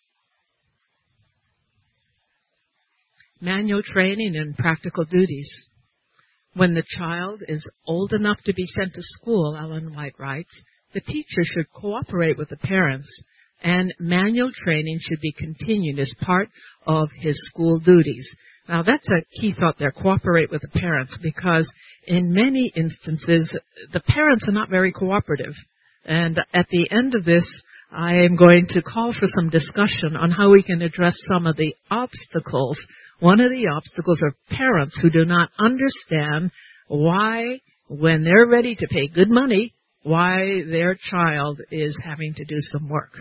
Manual training and practical duties. When the child is old enough to be sent to school, Ellen White writes, the teacher should cooperate with the parents, and manual training should be continued as part of his school duties. Now, that's a key thought there, cooperate with the parents, because in many instances, the parents are not very cooperative. And at the end of this, I am going to call for some discussion on how we can address some of the obstacles. One of the obstacles are parents who do not understand why, when they're ready to pay good money, why their child is having to do some work.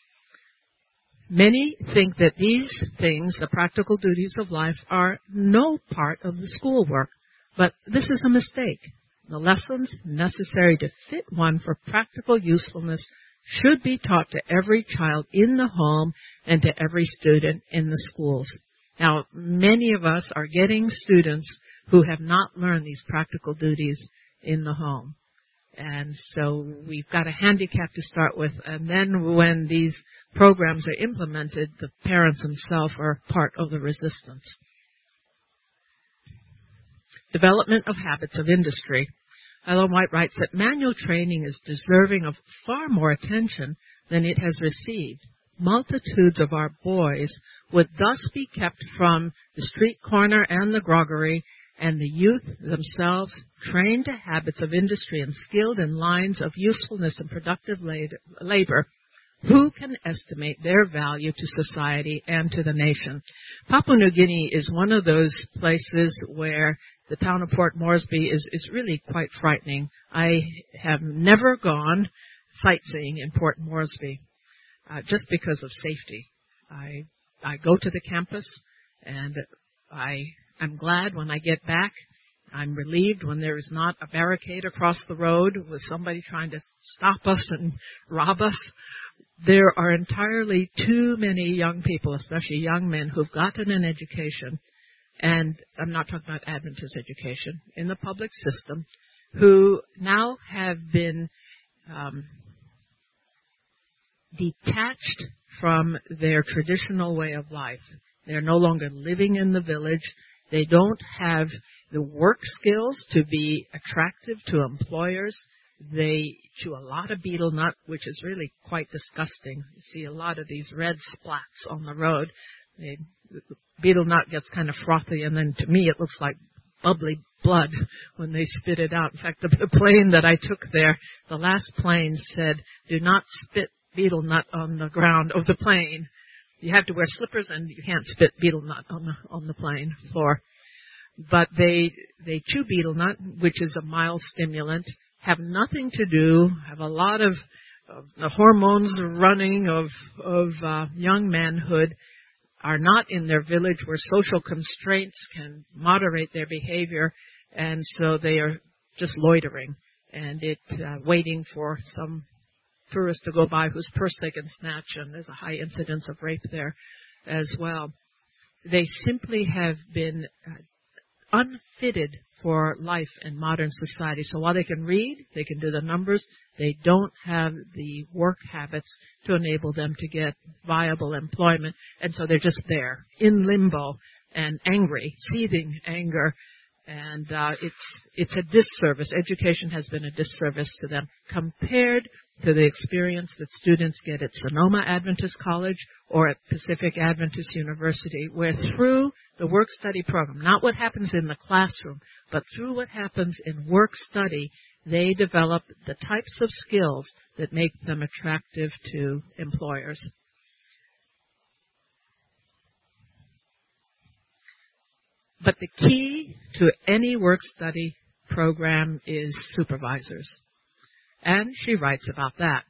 Many think that these things, the practical duties of life, are no part of the schoolwork, but this is a mistake. The lessons necessary to fit one for practical usefulness should be taught to every child in the home and to every student in the schools. Now, many of us are getting students who have not learned these practical duties in the home. And so we've got a handicap to start with, and then when these programs are implemented, the parents themselves are part of the resistance. Development of habits of industry. Ellen White writes that manual training is deserving of far more attention than it has received. Multitudes of our boys would thus be kept from the street corner and the groggery, and the youth themselves trained to habits of industry and skilled in lines of usefulness and productive labor. Who can estimate their value to society and to the nation? Papua New Guinea is one of those places where the town of Port Moresby is really quite frightening. I have never gone sightseeing in Port Moresby just because of safety. I go to the campus, and I'm glad when I get back. I'm relieved when there is not a barricade across the road with somebody trying to stop us and rob us. There are entirely too many young people, especially young men, who've gotten an education, and I'm not talking about Adventist education, in the public system, who now have been detached from their traditional way of life. They're no longer living in the village. They don't have the work skills to be attractive to employers. They chew a lot of betel nut, which is really quite disgusting. You see a lot of these red splats on the road. The betel nut gets kind of frothy, and then to me it looks like bubbly blood when they spit it out. In fact, the plane that I took there, the last plane said, "Do not spit betel nut on the ground of the plane." You have to wear slippers, and you can't spit betel nut on the plane floor. But they chew betel nut, which is a mild stimulant, have nothing to do, have a lot of the hormones running of young manhood, are not in their village where social constraints can moderate their behavior, and so they are just loitering and waiting for some tourist to go by whose purse they can snatch, and there's a high incidence of rape there as well. They simply have been unfitted for life in modern society. So while they can read, they can do the numbers, they don't have the work habits to enable them to get viable employment. And so they're just there in limbo and angry, seething anger. And it's a disservice. Education has been a disservice to them compared to the experience that students get at Sonoma Adventist College or at Pacific Adventist University, where through the work-study program, not what happens in the classroom, but through what happens in work-study, they develop the types of skills that make them attractive to employers. But the key to any work-study program is supervisors. And she writes about that.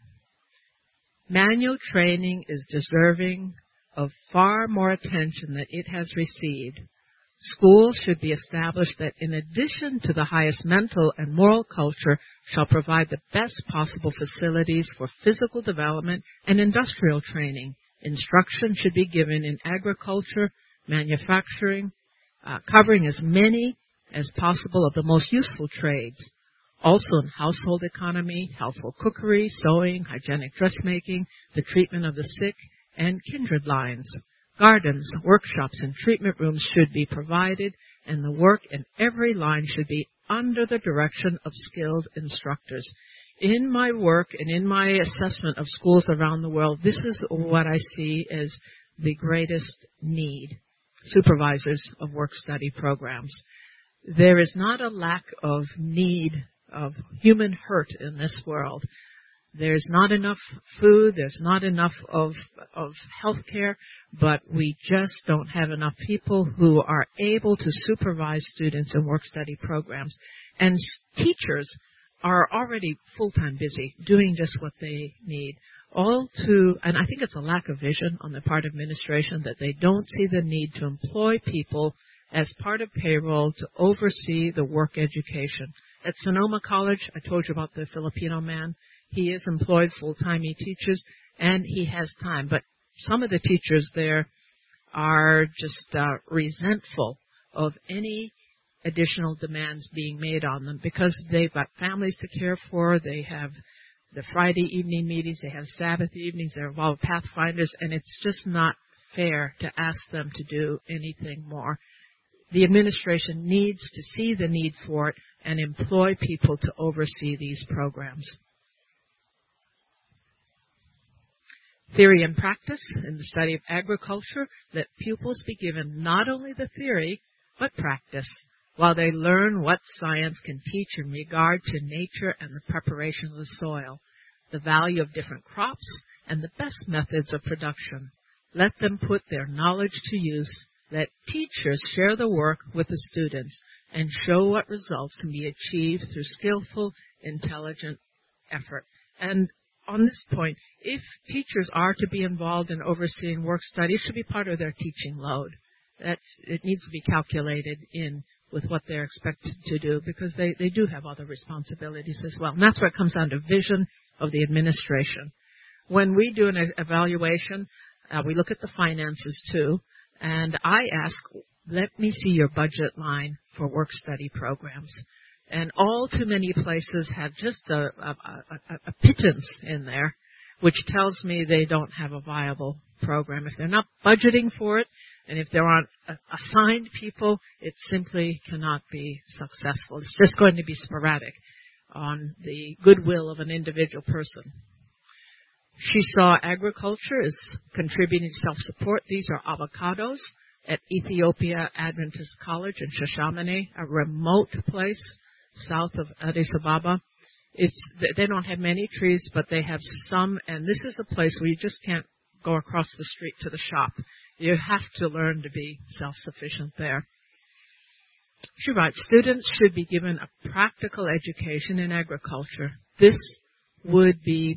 Manual training is deserving of far more attention than it has received. Schools should be established that in addition to the highest mental and moral culture shall provide the best possible facilities for physical development and industrial training. Instruction should be given in agriculture, manufacturing, covering as many as possible of the most useful trades. Also in household economy, healthful cookery, sewing, hygienic dressmaking, the treatment of the sick, and kindred lines. Gardens, workshops, and treatment rooms should be provided, and the work in every line should be under the direction of skilled instructors. In my work and in my assessment of schools around the world, this is what I see as the greatest need. Supervisors of work-study programs. There is not a lack of need of human hurt in this world. There's not enough food, there's not enough of health care, but we just don't have enough people who are able to supervise students in work-study programs. And teachers are already full-time busy doing just what they need. And I think it's a lack of vision on the part of administration that they don't see the need to employ people as part of payroll to oversee the work education. At Sonoma College, I told you about the Filipino man. He is employed full-time, he teaches, and he has time. But some of the teachers there are just resentful of any additional demands being made on them because they've got families to care for, they have the Friday evening meetings, they have Sabbath evenings, they're involved with Pathfinders, and it's just not fair to ask them to do anything more. The administration needs to see the need for it and employ people to oversee these programs. Theory and practice in the study of agriculture, let pupils be given not only the theory, but practice, while they learn what science can teach in regard to nature and the preparation of the soil, the value of different crops, and the best methods of production. Let them put their knowledge to use. Let teachers share the work with the students and show what results can be achieved through skillful, intelligent effort. And on this point, if teachers are to be involved in overseeing work study, it should be part of their teaching load. That it needs to be calculated in with what they're expected to do because they do have other responsibilities as well. And that's where it comes down to vision of the administration. When we do an evaluation, we look at the finances too, and I ask, let me see your budget line for work-study programs. And all too many places have just a pittance in there, which tells me they don't have a viable program. If they're not budgeting for it, and if there aren't assigned people, it simply cannot be successful. It's just going to be sporadic on the goodwill of an individual person. She saw agriculture as contributing to self-support. These are avocados at Ethiopia Adventist College in Shashamane, a remote place south of Addis Ababa. They don't have many trees, but they have some, and this is a place where you just can't go across the street to the shop. You have to learn to be self-sufficient there. She writes, students should be given a practical education in agriculture. This would be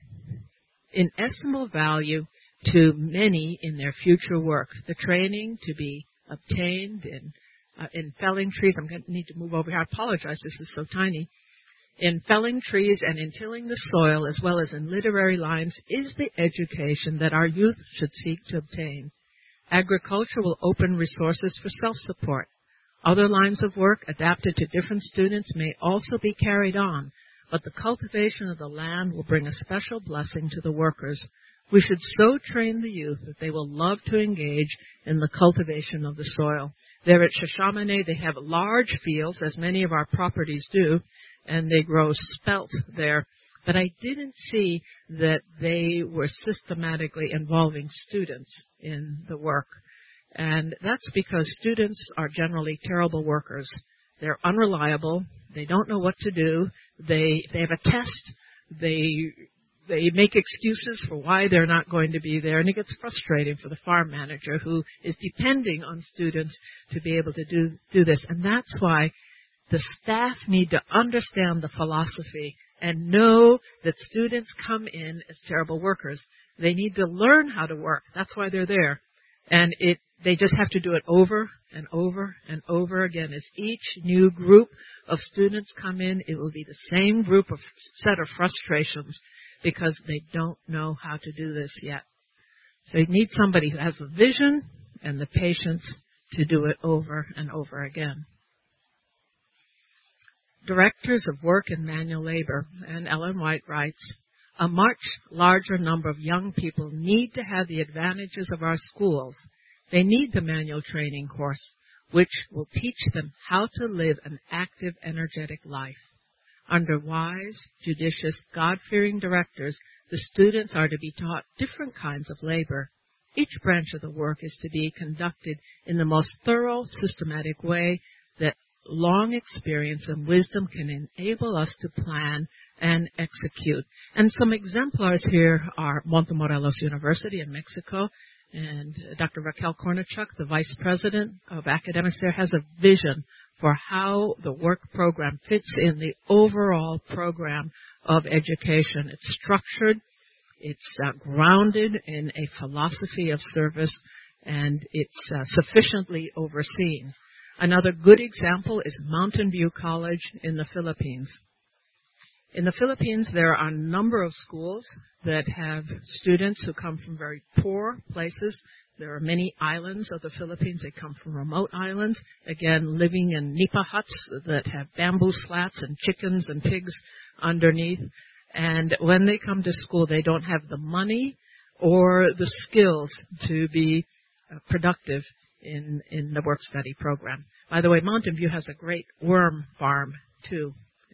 inestimable value to many in their future work. The training to be obtained in felling trees. I'm going to need to move over here. I apologize. This is so tiny. In felling trees and in tilling the soil, as well as in literary lines, is the education that our youth should seek to obtain. Agriculture will open resources for self-support. Other lines of work adapted to different students may also be carried on, but the cultivation of the land will bring a special blessing to the workers. We should so train the youth that they will love to engage in the cultivation of the soil. There at Shashamane, they have large fields, as many of our properties do, and they grow spelt there. But I didn't see that they were systematically involving students in the work. And that's because students are generally terrible workers. They're unreliable. They don't know what to do. If they have a test, they make excuses for why they're not going to be there, and it gets frustrating for the farm manager who is depending on students to be able to do this. And that's why the staff need to understand the philosophy and know that students come in as terrible workers. They need to learn how to work. That's why they're there. And they just have to do it over and over and over again. As each new group of students come in, it will be the same set of frustrations because they don't know how to do this yet. So you need somebody who has a vision and the patience to do it over and over again. Directors of Work and Manual Labor, and Ellen White writes, a much larger number of young people need to have the advantages of our schools. They need the manual training course, which will teach them how to live an active, energetic life. Under wise, judicious, God-fearing directors, the students are to be taught different kinds of labor. Each branch of the work is to be conducted in the most thorough, systematic way that long experience and wisdom can enable us to plan and execute. And some exemplars here are Montemorelos University in Mexico, and Dr. Raquel Kornichuk, the vice president of academics there, has a vision for how the work program fits in the overall program of education. It's structured, it's grounded in a philosophy of service, and it's sufficiently overseen. Another good example is Mountain View College in the Philippines. In the Philippines, there are a number of schools that have students who come from very poor places. There are many islands of the Philippines. They come from remote islands, again, living in nipa huts that have bamboo slats and chickens and pigs underneath. And when they come to school, they don't have the money or the skills to be productive in the work-study program. By the way, Mountain View has a great worm farm, too.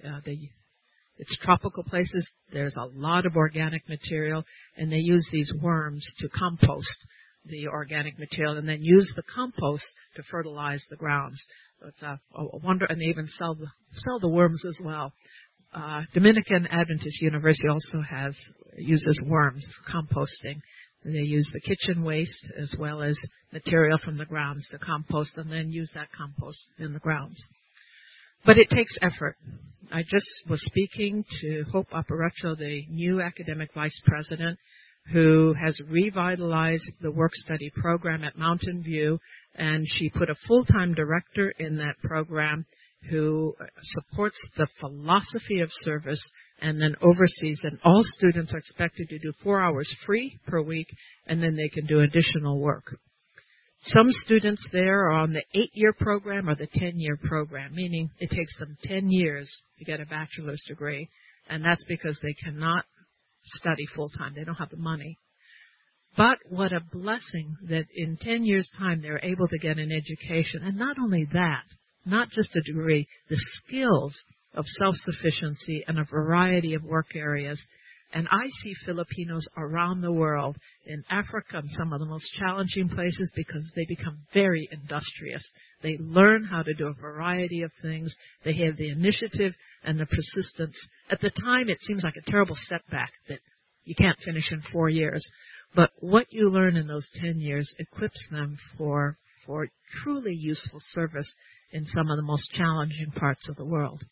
It's tropical places. There's a lot of organic material, and they use these worms to compost the organic material and then use the compost to fertilize the grounds. So it's a wonder, and they even sell the worms as well. Dominican Adventist University also uses worms for composting. They use the kitchen waste as well as material from the grounds to compost and then use that compost in the grounds. But it takes effort. I just was speaking to Hope Appareccio, the new academic vice president, who has revitalized the work-study program at Mountain View, and she put a full-time director in that program who supports the philosophy of service and then oversees, and all students are expected to do 4 hours free per week, and then they can do additional work. Some students there are on the 8-year program or the 10-year program, meaning it takes them 10 years to get a bachelor's degree, and that's because they cannot study full-time. They don't have the money. But what a blessing that in 10 years' time they're able to get an education. And not only that, not just a degree, the skills of self-sufficiency and a variety of work areas. And I see Filipinos around the world, in Africa and some of the most challenging places, because they become very industrious. They learn how to do a variety of things. They have the initiative and the persistence. At the time, it seems like a terrible setback that you can't finish in 4 years. But what you learn in those 10 years equips them for truly useful service in some of the most challenging parts of the world.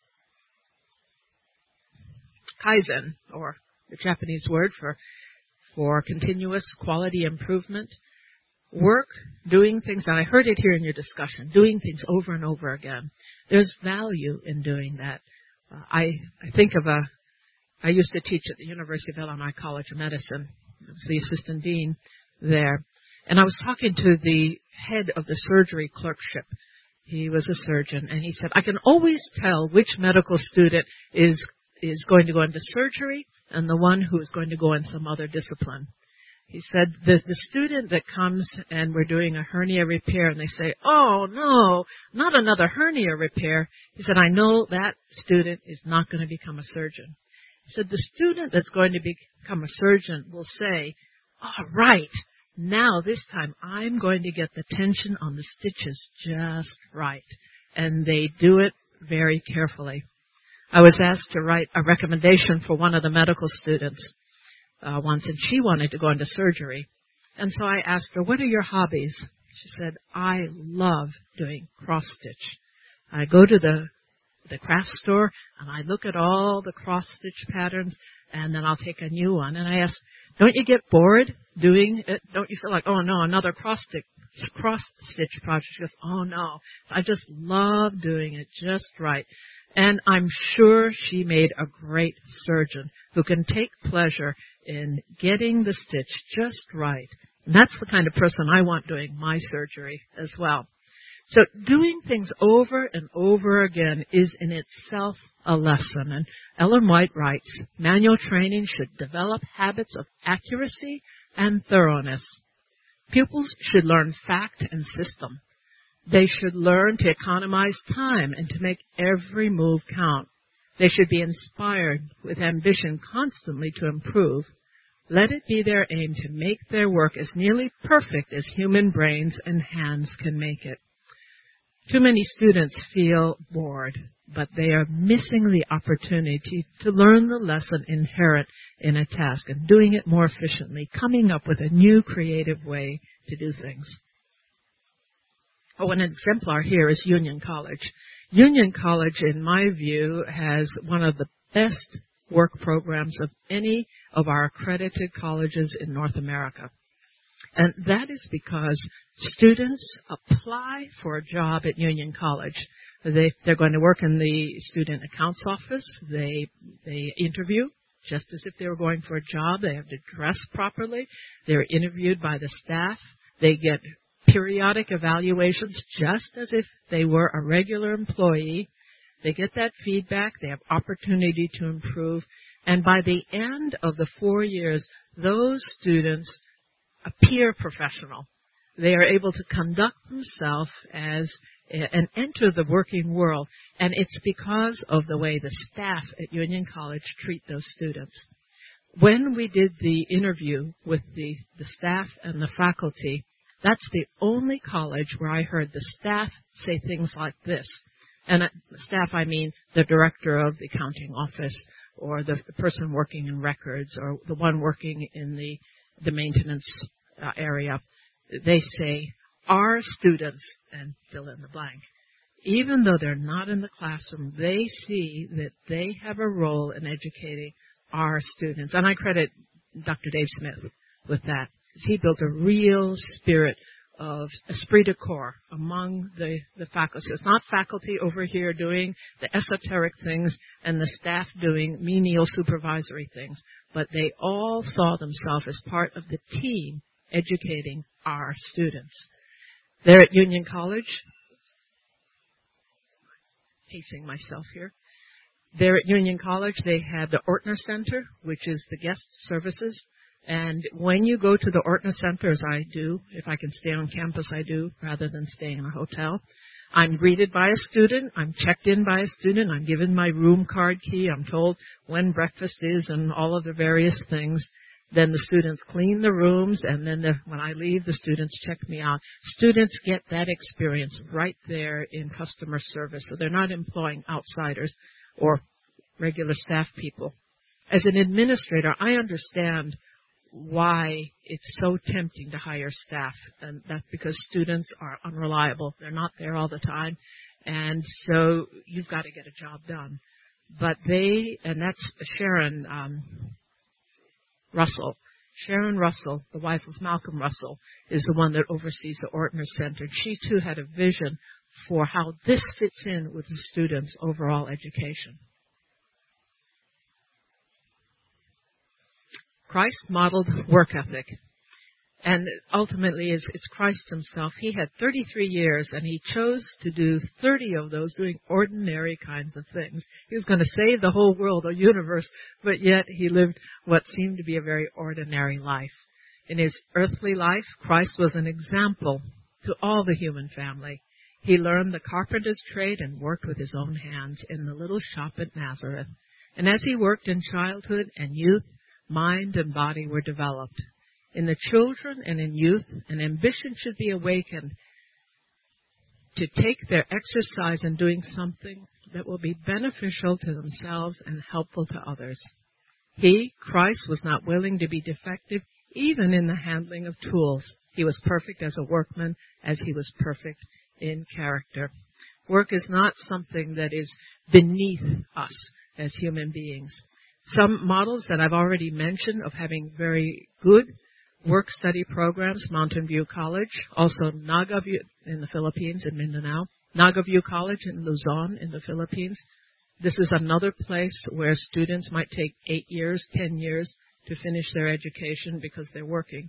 Kaizen, or the Japanese word for continuous quality improvement. Work, doing things, and I heard it here in your discussion, doing things over and over again. There's value in doing that. I think of I used to teach at the University of Illinois College of Medicine. I was the assistant dean there. And I was talking to the head of the surgery clerkship. He was a surgeon, and he said, I can always tell which medical student is going to go into surgery and the one who is going to go in some other discipline. He said the student that comes and we're doing a hernia repair and they say, oh, no, not another hernia repair. He said, I know that student is not going to become a surgeon. He said, the student that's going to become a surgeon will say, all right, now this time I'm going to get the tension on the stitches just right. And they do it very carefully. I was asked to write a recommendation for one of the medical students once, and she wanted to go into surgery. And so I asked her, what are your hobbies? She said, I love doing cross-stitch. I go to the craft store, and I look at all the cross-stitch patterns, and then I'll take a new one. And I asked, don't you get bored doing it? Don't you feel like, oh, no, another cross-stitch project? She goes, oh, no, I just love doing it just right. And I'm sure she made a great surgeon who can take pleasure in getting the stitch just right. And that's the kind of person I want doing my surgery as well. So doing things over and over again is in itself a lesson. And Ellen White writes, manual training should develop habits of accuracy and thoroughness. Pupils should learn fact and system. They should learn to economize time and to make every move count. They should be inspired with ambition constantly to improve. Let it be their aim to make their work as nearly perfect as human brains and hands can make it. Too many students feel bored, but they are missing the opportunity to learn the lesson inherent in a task and doing it more efficiently, coming up with a new creative way to do things. Oh, an exemplar here is Union College. Union College, in my view, has one of the best work programs of any of our accredited colleges in North America. And that is because students apply for a job at Union College. They're going to work in the student accounts office. They interview just as if they were going for a job. They have to dress properly. They're interviewed by the staff. They get periodic evaluations just as if they were a regular employee. They get that feedback. They have opportunity to improve. And by the end of the 4 years, those students appear professional. They are able to conduct themselves and enter the working world. And it's because of the way the staff at Union College treat those students. When we did the interview with the staff and the faculty, that's the only college where I heard the staff say things like this. And staff, I mean the director of the accounting office or the person working in records or the one working in the maintenance area. They say, our students, and fill in the blank, even though they're not in the classroom, they see that they have a role in educating our students. And I credit Dr. Dave Smith with that. He built a real spirit of esprit de corps among the faculty. So it's not faculty over here doing the esoteric things and the staff doing menial supervisory things, but they all saw themselves as part of the team educating our students. They're at Union College. Pacing myself here. They're at Union College. They have the Ortner Center, which is the guest services. And when you go to the Ortner Center, as I do, if I can stay on campus, I do, rather than staying in a hotel, I'm greeted by a student. I'm checked in by a student. I'm given my room card key. I'm told when breakfast is and all of the various things. Then the students clean the rooms, and then when I leave, the students check me out. Students get that experience right there in customer service, so they're not employing outsiders or regular staff people. As an administrator, I understand why it's so tempting to hire staff, and that's because students are unreliable. They're not there all the time, and so you've got to get a job done. But and that's Sharon Russell. Sharon Russell, the wife of Malcolm Russell, is the one that oversees the Ortner Center. She, too, had a vision for how this fits in with the students' overall education. Christ modeled work ethic. And ultimately, it's Christ himself. He had 33 years, and he chose to do 30 of those doing ordinary kinds of things. He was going to save the whole world or universe, but yet he lived what seemed to be a very ordinary life. In his earthly life, Christ was an example to all the human family. He learned the carpenter's trade and worked with his own hands in the little shop at Nazareth. And as he worked in childhood and youth, mind and body were developed. In the children and in youth, an ambition should be awakened to take their exercise in doing something that will be beneficial to themselves and helpful to others. He, Christ, was not willing to be defective even in the handling of tools. He was perfect as a workman as he was perfect in character. Work is not something that is beneath us as human beings. Some models that I've already mentioned of having very good work-study programs, Mountain View College, also Naga View in the Philippines, in Mindanao, Naga View College in Luzon in the Philippines. This is another place where students might take 8 years, 10 years to finish their education because they're working.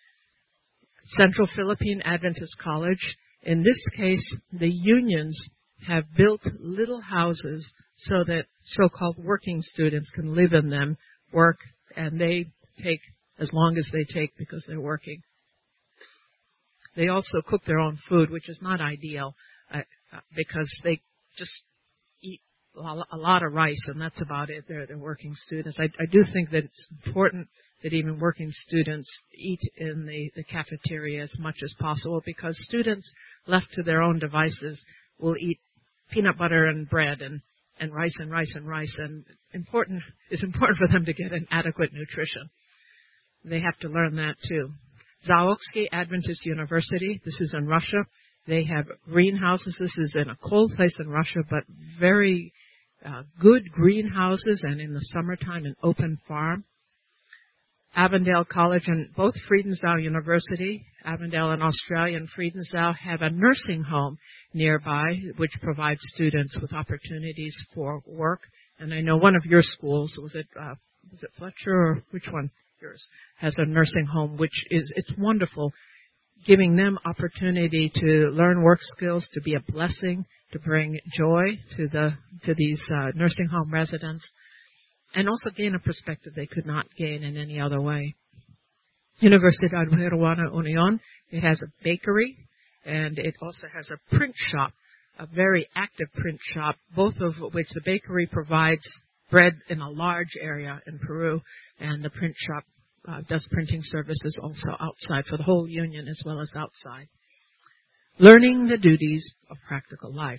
Central Philippine Adventist College, in this case, the unions have built little houses so that so-called working students can live in them, work, and they take as long as they take because they're working. They also cook their own food, which is not ideal because they just eat a lot of rice, and that's about it. They're working students. I do think that it's important that even working students eat in the cafeteria as much as possible, because students left to their own devices will eat peanut butter and bread and rice and rice and rice, and it's important for them to get an adequate nutrition. They have to learn that too. Zaoksky Adventist University, this is in Russia. They have greenhouses. This is in a cold place in Russia, but very good greenhouses, and in the summertime an open farm. Avondale College and both Friedensau University, Avondale in Australia and Friedensau, have a nursing home nearby which provides students with opportunities for work. And I know one of your schools, was it Fletcher or which one? Yours has a nursing home, it's wonderful, giving them opportunity to learn work skills, to be a blessing, to bring joy to these nursing home residents, and also gain a perspective they could not gain in any other way. Universidad Peruana Unión, it has a bakery, and it also has a print shop, a very active print shop, both of which the bakery provides bread in a large area in Peru, and the print shop does printing services also outside for the whole union as well as outside. Learning the duties of practical life.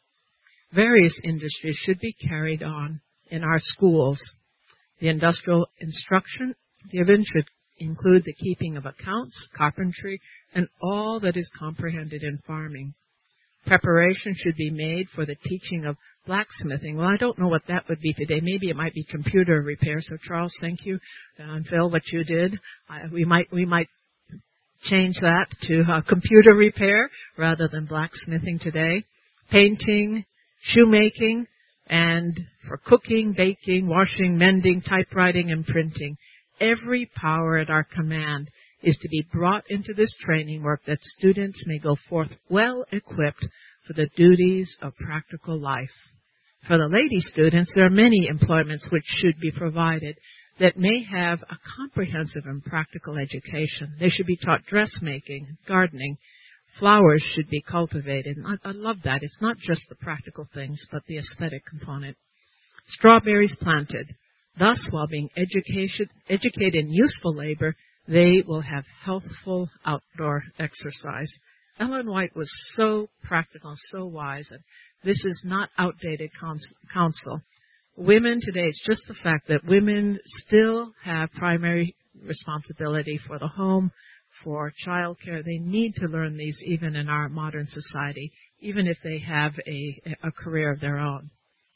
Various industries should be carried on in our schools. The industrial instruction given should include the keeping of accounts, carpentry, and all that is comprehended in farming. Preparation should be made for the teaching of blacksmithing. Well, I don't know what that would be today. Maybe it might be computer repair. So, Charles, thank you. And Phil, what you did. We might change that to computer repair rather than blacksmithing today. Painting, shoemaking, and for cooking, baking, washing, mending, typewriting, and printing. Every power at our command is to be brought into this training work that students may go forth well equipped for the duties of practical life. For the lady students, there are many employments which should be provided that may have a comprehensive and practical education. They should be taught dressmaking, gardening. Flowers should be cultivated. I love that. It's not just the practical things, but the aesthetic component. Strawberries planted. Thus, while being educated in useful labor, they will have healthful outdoor exercise. Ellen White was so practical and so wise, and this is not outdated counsel. Women today, it's just the fact that women still have primary responsibility for the home, for child care. They need to learn these even in our modern society, even if they have a career of their own.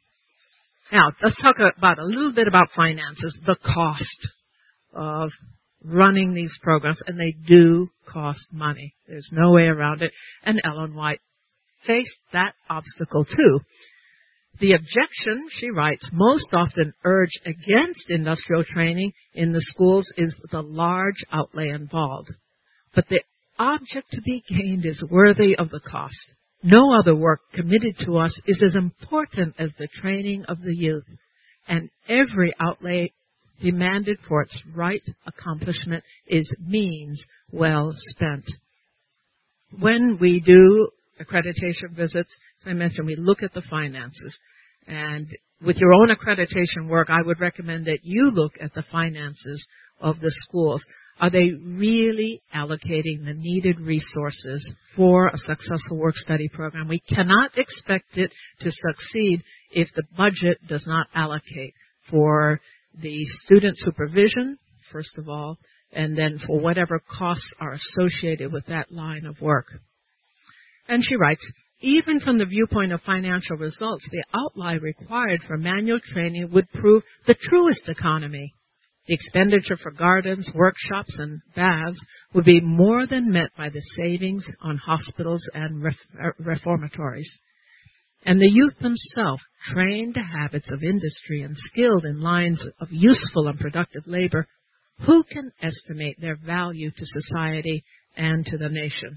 Now, let's talk about a little bit about finances, the cost of running these programs, and they do cost money. There's no way around it, and Ellen White faced that obstacle too. The objection, she writes, most often urged against industrial training in the schools is the large outlay involved. but the object to be gained is worthy of the cost. No other work committed to us is as important as the training of the youth, and every outlay demanded for its right accomplishment is means well spent. When we do accreditation visits, as I mentioned, we look at the finances. And with your own accreditation work, I would recommend that you look at the finances of the schools. Are they really allocating the needed resources for a successful work-study program? We cannot expect it to succeed if the budget does not allocate for the student supervision, first of all, and then for whatever costs are associated with that line of work. And she writes, even from the viewpoint of financial results, the outlay required for manual training would prove the truest economy. The expenditure for gardens, workshops, and baths would be more than met by the savings on hospitals and reformatories. And the youth themselves, trained to habits of industry and skilled in lines of useful and productive labor, who can estimate their value to society and to the nation?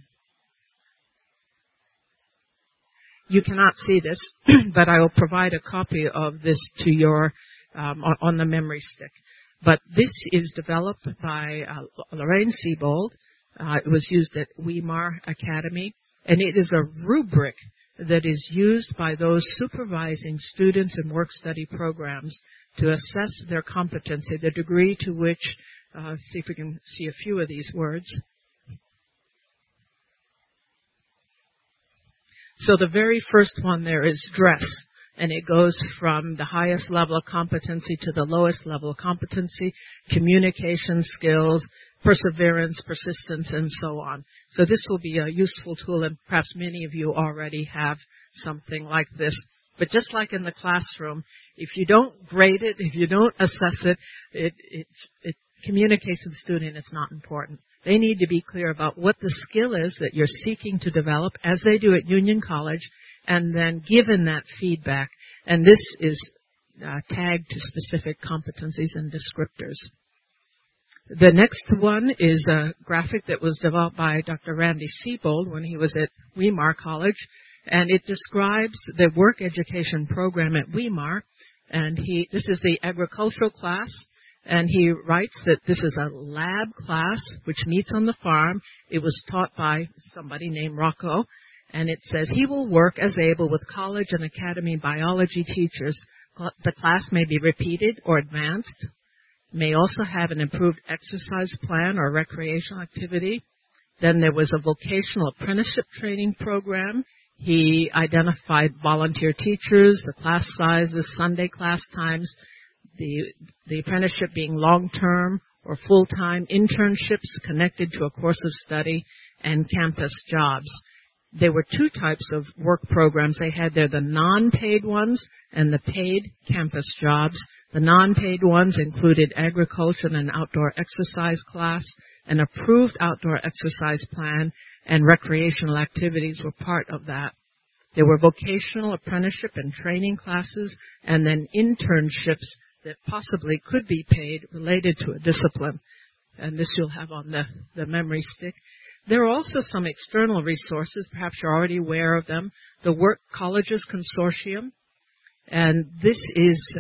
You cannot see this, but I will provide a copy of this to your on the memory stick. But this is developed by Lorraine Siebold. It was used at Weimar Academy, and it is a rubric that is used by those supervising students in work-study programs to assess their competency, the degree to which, see if we can see a few of these words. So the very first one there is dress, and it goes from the highest level of competency to the lowest level of competency, communication skills, perseverance, persistence, and so on. So this will be a useful tool, and perhaps many of you already have something like this. But just like in the classroom, if you don't grade it, if you don't assess it, it communicates to the student it's not important. They need to be clear about what the skill is that you're seeking to develop, as they do at Union College, and then given that feedback. And this is tagged to specific competencies and descriptors. The next one is a graphic that was developed by Dr. Randy Siebold when he was at Weimar College, and it describes the work education program at Weimar. And this is the agricultural class. And he writes that this is a lab class which meets on the farm. It was taught by somebody named Rocco. And it says he will work as able with college and academy biology teachers. The class may be repeated or advanced. May also have an improved exercise plan or recreational activity. Then there was a vocational apprenticeship training program. He identified volunteer teachers, the class sizes, Sunday class times, the apprenticeship being long-term or full-time, internships connected to a course of study, and campus jobs. There were two types of work programs they had there, the non-paid ones and the paid campus jobs. The non-paid ones included agriculture and an outdoor exercise class, an approved outdoor exercise plan, and recreational activities were part of that. There were vocational apprenticeship and training classes, and then internships that possibly could be paid related to a discipline. And this you'll have on the memory stick. There are also some external resources. Perhaps you're already aware of them. The Work Colleges Consortium. And this is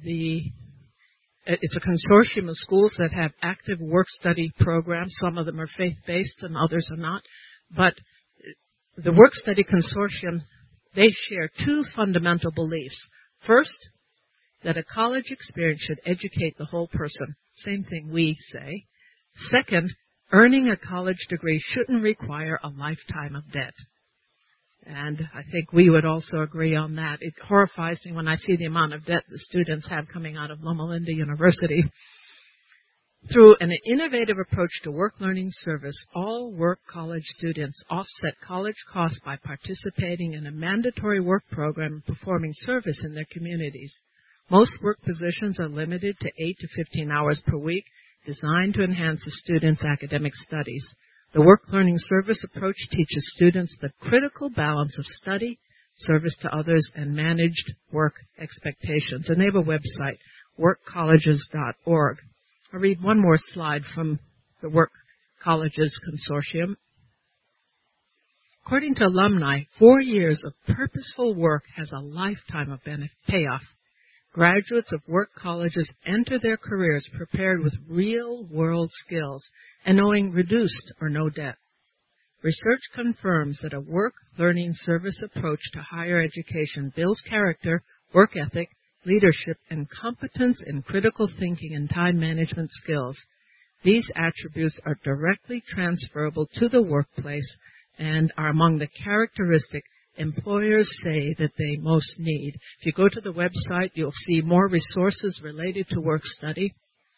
it's a consortium of schools that have active work-study programs. Some of them are faith-based and others are not. But the Work-Study Consortium, they share two fundamental beliefs. First, that a college experience should educate the whole person. Same thing we say. Second, earning a college degree shouldn't require a lifetime of debt. And I think we would also agree on that. It horrifies me when I see the amount of debt the students have coming out of Loma Linda University. Through an innovative approach to work learning service, all work college students offset college costs by participating in a mandatory work program and performing service in their communities. Most work positions are limited to 8 to 15 hours per week, designed to enhance a student's academic studies. The work learning service approach teaches students the critical balance of study, service to others, and managed work expectations. And they have a website, workcolleges.org. I'll read one more slide from the Work Colleges Consortium. According to alumni, 4 years of purposeful work has a lifetime of payoff. Graduates of work colleges enter their careers prepared with real-world skills and knowing reduced or no debt. Research confirms that a work-learning service approach to higher education builds character, work ethic, leadership, and competence in critical thinking and time management skills. These attributes are directly transferable to the workplace and are among the characteristics employers say that they most need. If you go to the website, you'll see more resources related to work study.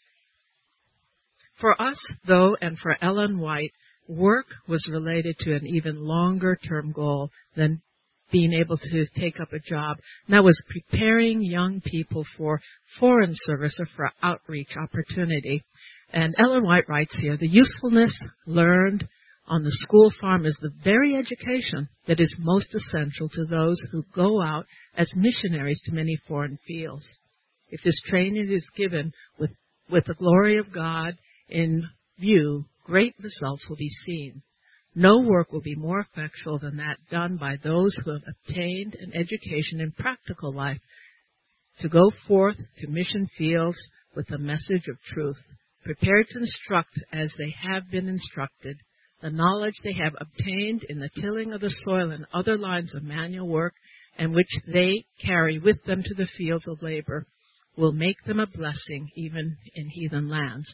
For us, though, and for Ellen White, work was related to an even longer-term goal than being able to take up a job. And that was preparing young people for foreign service or for outreach opportunity. And Ellen White writes here, the usefulness learned on the school farm is the very education that is most essential to those who go out as missionaries to many foreign fields. If this training is given with the glory of God in view, great results will be seen. No work will be more effectual than that done by those who have obtained an education in practical life to go forth to mission fields with the message of truth, prepared to instruct as they have been instructed. The knowledge they have obtained in the tilling of the soil and other lines of manual work, and which they carry with them to the fields of labor, will make them a blessing even in heathen lands.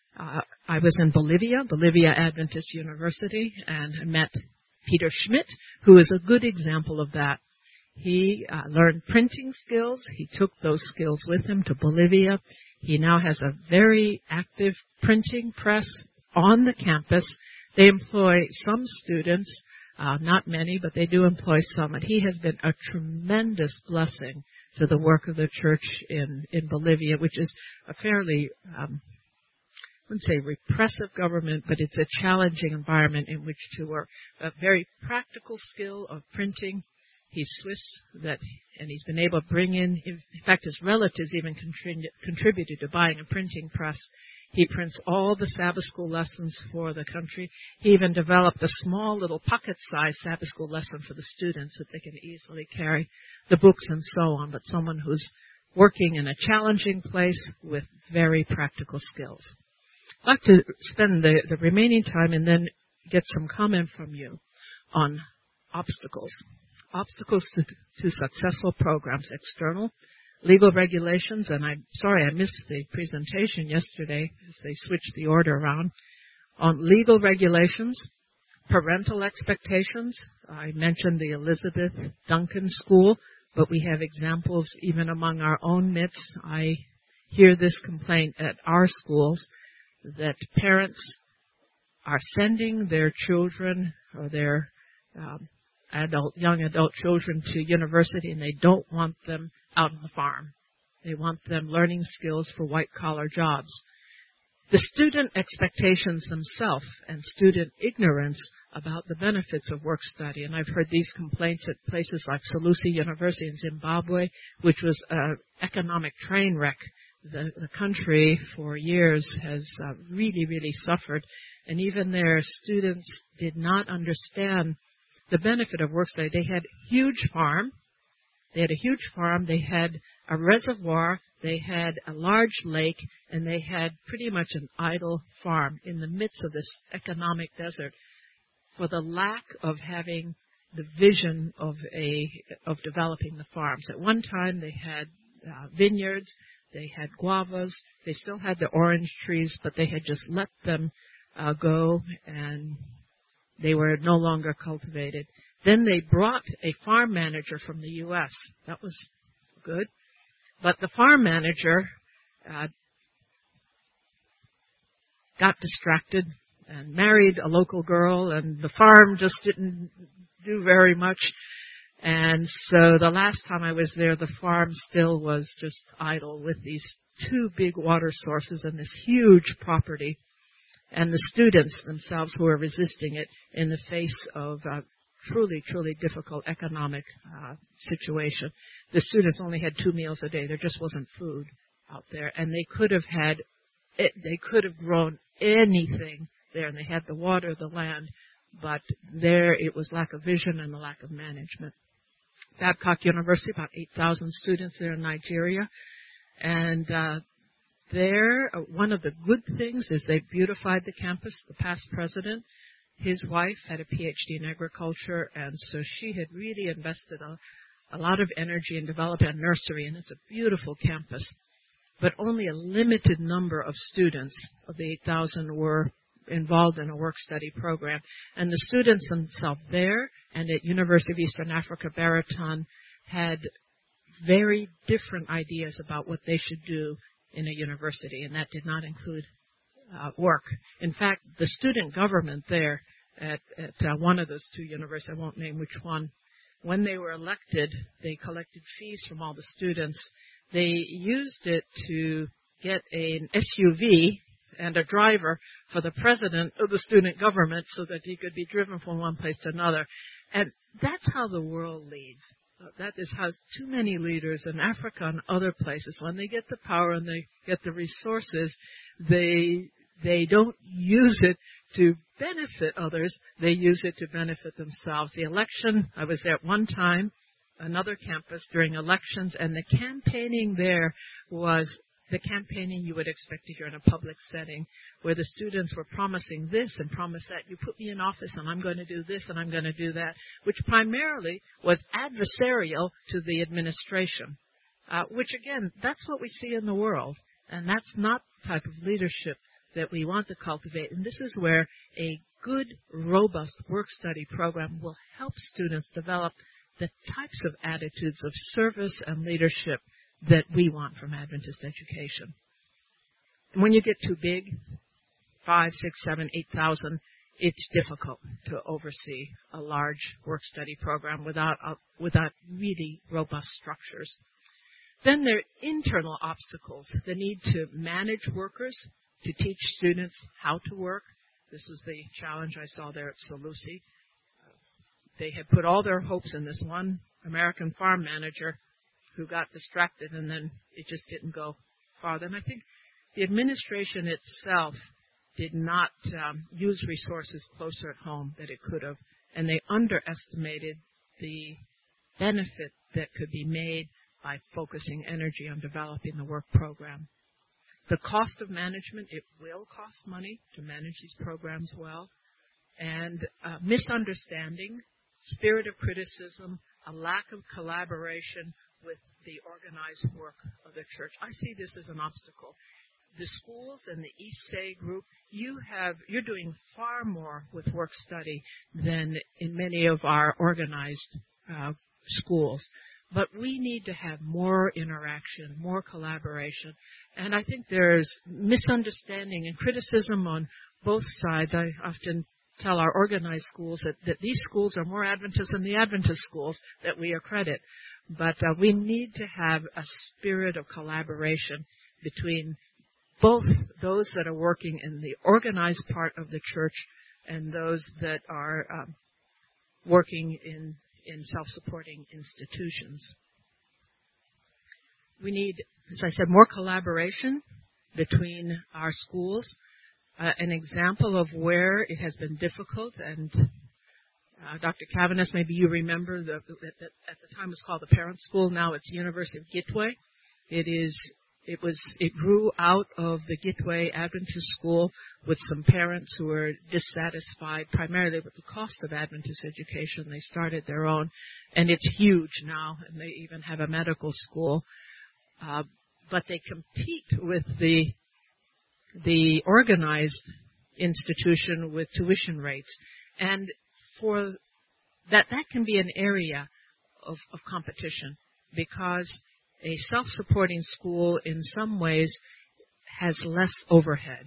I was in Bolivia Adventist University, and I met Peter Schmidt, who is a good example of that. He learned printing skills. He took those skills with him to Bolivia. He now has a very active printing press on the campus. They employ some students, not many, but they do employ some. And he has been a tremendous blessing to the work of the church in Bolivia, which is a fairly, I wouldn't say repressive government, but it's a challenging environment in which to work. A very practical skill of printing. He's Swiss, and he's been able to bring in fact, his relatives even contributed to buying a printing press. He prints all the Sabbath school lessons for the country. He even developed a small little pocket-sized Sabbath school lesson for the students that they can easily carry the books and so on, but someone who's working in a challenging place with very practical skills. I'd like to spend the remaining time and then get some comment from you on obstacles. Obstacles to successful programs, external, legal regulations, and I'm sorry I missed the presentation yesterday as they switched the order around. On legal regulations, parental expectations, I mentioned the Elizabeth Duncan School, but we have examples even among our own midst. I hear this complaint at our schools that parents are sending their children or their young adult children to university, and they don't want them out on the farm. They want them learning skills for white-collar jobs. The student expectations themselves and student ignorance about the benefits of work study, and I've heard these complaints at places like Solusi University in Zimbabwe, which was an economic train wreck. The country for years has really, really suffered, and even their students did not understand the benefit of work study. They had a huge farm. They had a reservoir. They had a large lake, and they had pretty much an idle farm in the midst of this economic desert for the lack of having the vision of developing the farms. At one time, they had vineyards. They had guavas. They still had the orange trees, but they had just let them go, and they were no longer cultivated. Then they brought a farm manager from the U.S. That was good. But the farm manager got distracted and married a local girl, and the farm just didn't do very much. And so the last time I was there, the farm still was just idle with these two big water sources and this huge property, and the students themselves who were resisting it in the face of truly, truly difficult economic situation. The students only had 2 meals a day. There just wasn't food out there, and they could have grown anything there, and they had the water, the land, but there it was lack of vision and the lack of management. Babcock University, about 8,000 students there in Nigeria, and there, one of the good things is they beautified the campus. The past president, his wife had a PhD in agriculture, and so she had really invested a lot of energy in developing a nursery, and it's a beautiful campus. But only a limited number of students of the 8,000 were involved in a work-study program. And the students themselves there and at University of Eastern Africa, Bariton, had very different ideas about what they should do in a university, and that did not include work. In fact, the student government there at one of those two universities, I won't name which one, when they were elected, they collected fees from all the students. They used it to get an SUV and a driver for the president of the student government so that he could be driven from one place to another. And that's how the world leads. That is how too many leaders in Africa and other places, when they get the power and they get the resources, they don't use it to benefit others. They use it to benefit themselves. The election, I was there at one time, another campus during elections, and the campaigning there was the campaigning you would expect to hear in a public setting, where the students were promising this and promised that. You put me in office and I'm going to do this and I'm going to do that, which primarily was adversarial to the administration, which again, that's what we see in the world, and that's not the type of leadership that we want to cultivate. And this is where a good, robust work-study program will help students develop the types of attitudes of service and leadership that we want from Adventist education. And when you get too big, 5, 6, 7, 8,000, it's difficult to oversee a large work-study program without really robust structures. Then there are internal obstacles, the need to manage workers, to teach students how to work. This is the challenge I saw there at Salusi. They had put all their hopes in this one American farm manager who got distracted, and then it just didn't go farther. And I think the administration itself did not use resources closer at home that it could have, and they underestimated the benefit that could be made by focusing energy on developing the work program. The cost of management, it will cost money to manage these programs well, and misunderstanding, spirit of criticism, a lack of collaboration with the organized work of the church. I see this as an obstacle. The schools and the East Say group, you're doing far more with work study than in many of our organized schools. But we need to have more interaction, more collaboration. And I think there's misunderstanding and criticism on both sides. I often tell our organized schools that these schools are more Adventist than the Adventist schools that we accredit. But we need to have a spirit of collaboration between both those that are working in the organized part of the church and those that are working in self-supporting institutions. We need, as I said, more collaboration between our schools. An example of where it has been difficult, and Dr. Cavanis, maybe you remember, at the time it was called the Parent School. Now it's University of Gitwe. It grew out of the Gitwe Adventist School with some parents who were dissatisfied primarily with the cost of Adventist education. They started their own, and it's huge now, and they even have a medical school. But they compete with the organized institution with tuition rates. And for that can be an area of competition, because a self-supporting school in some ways has less overhead.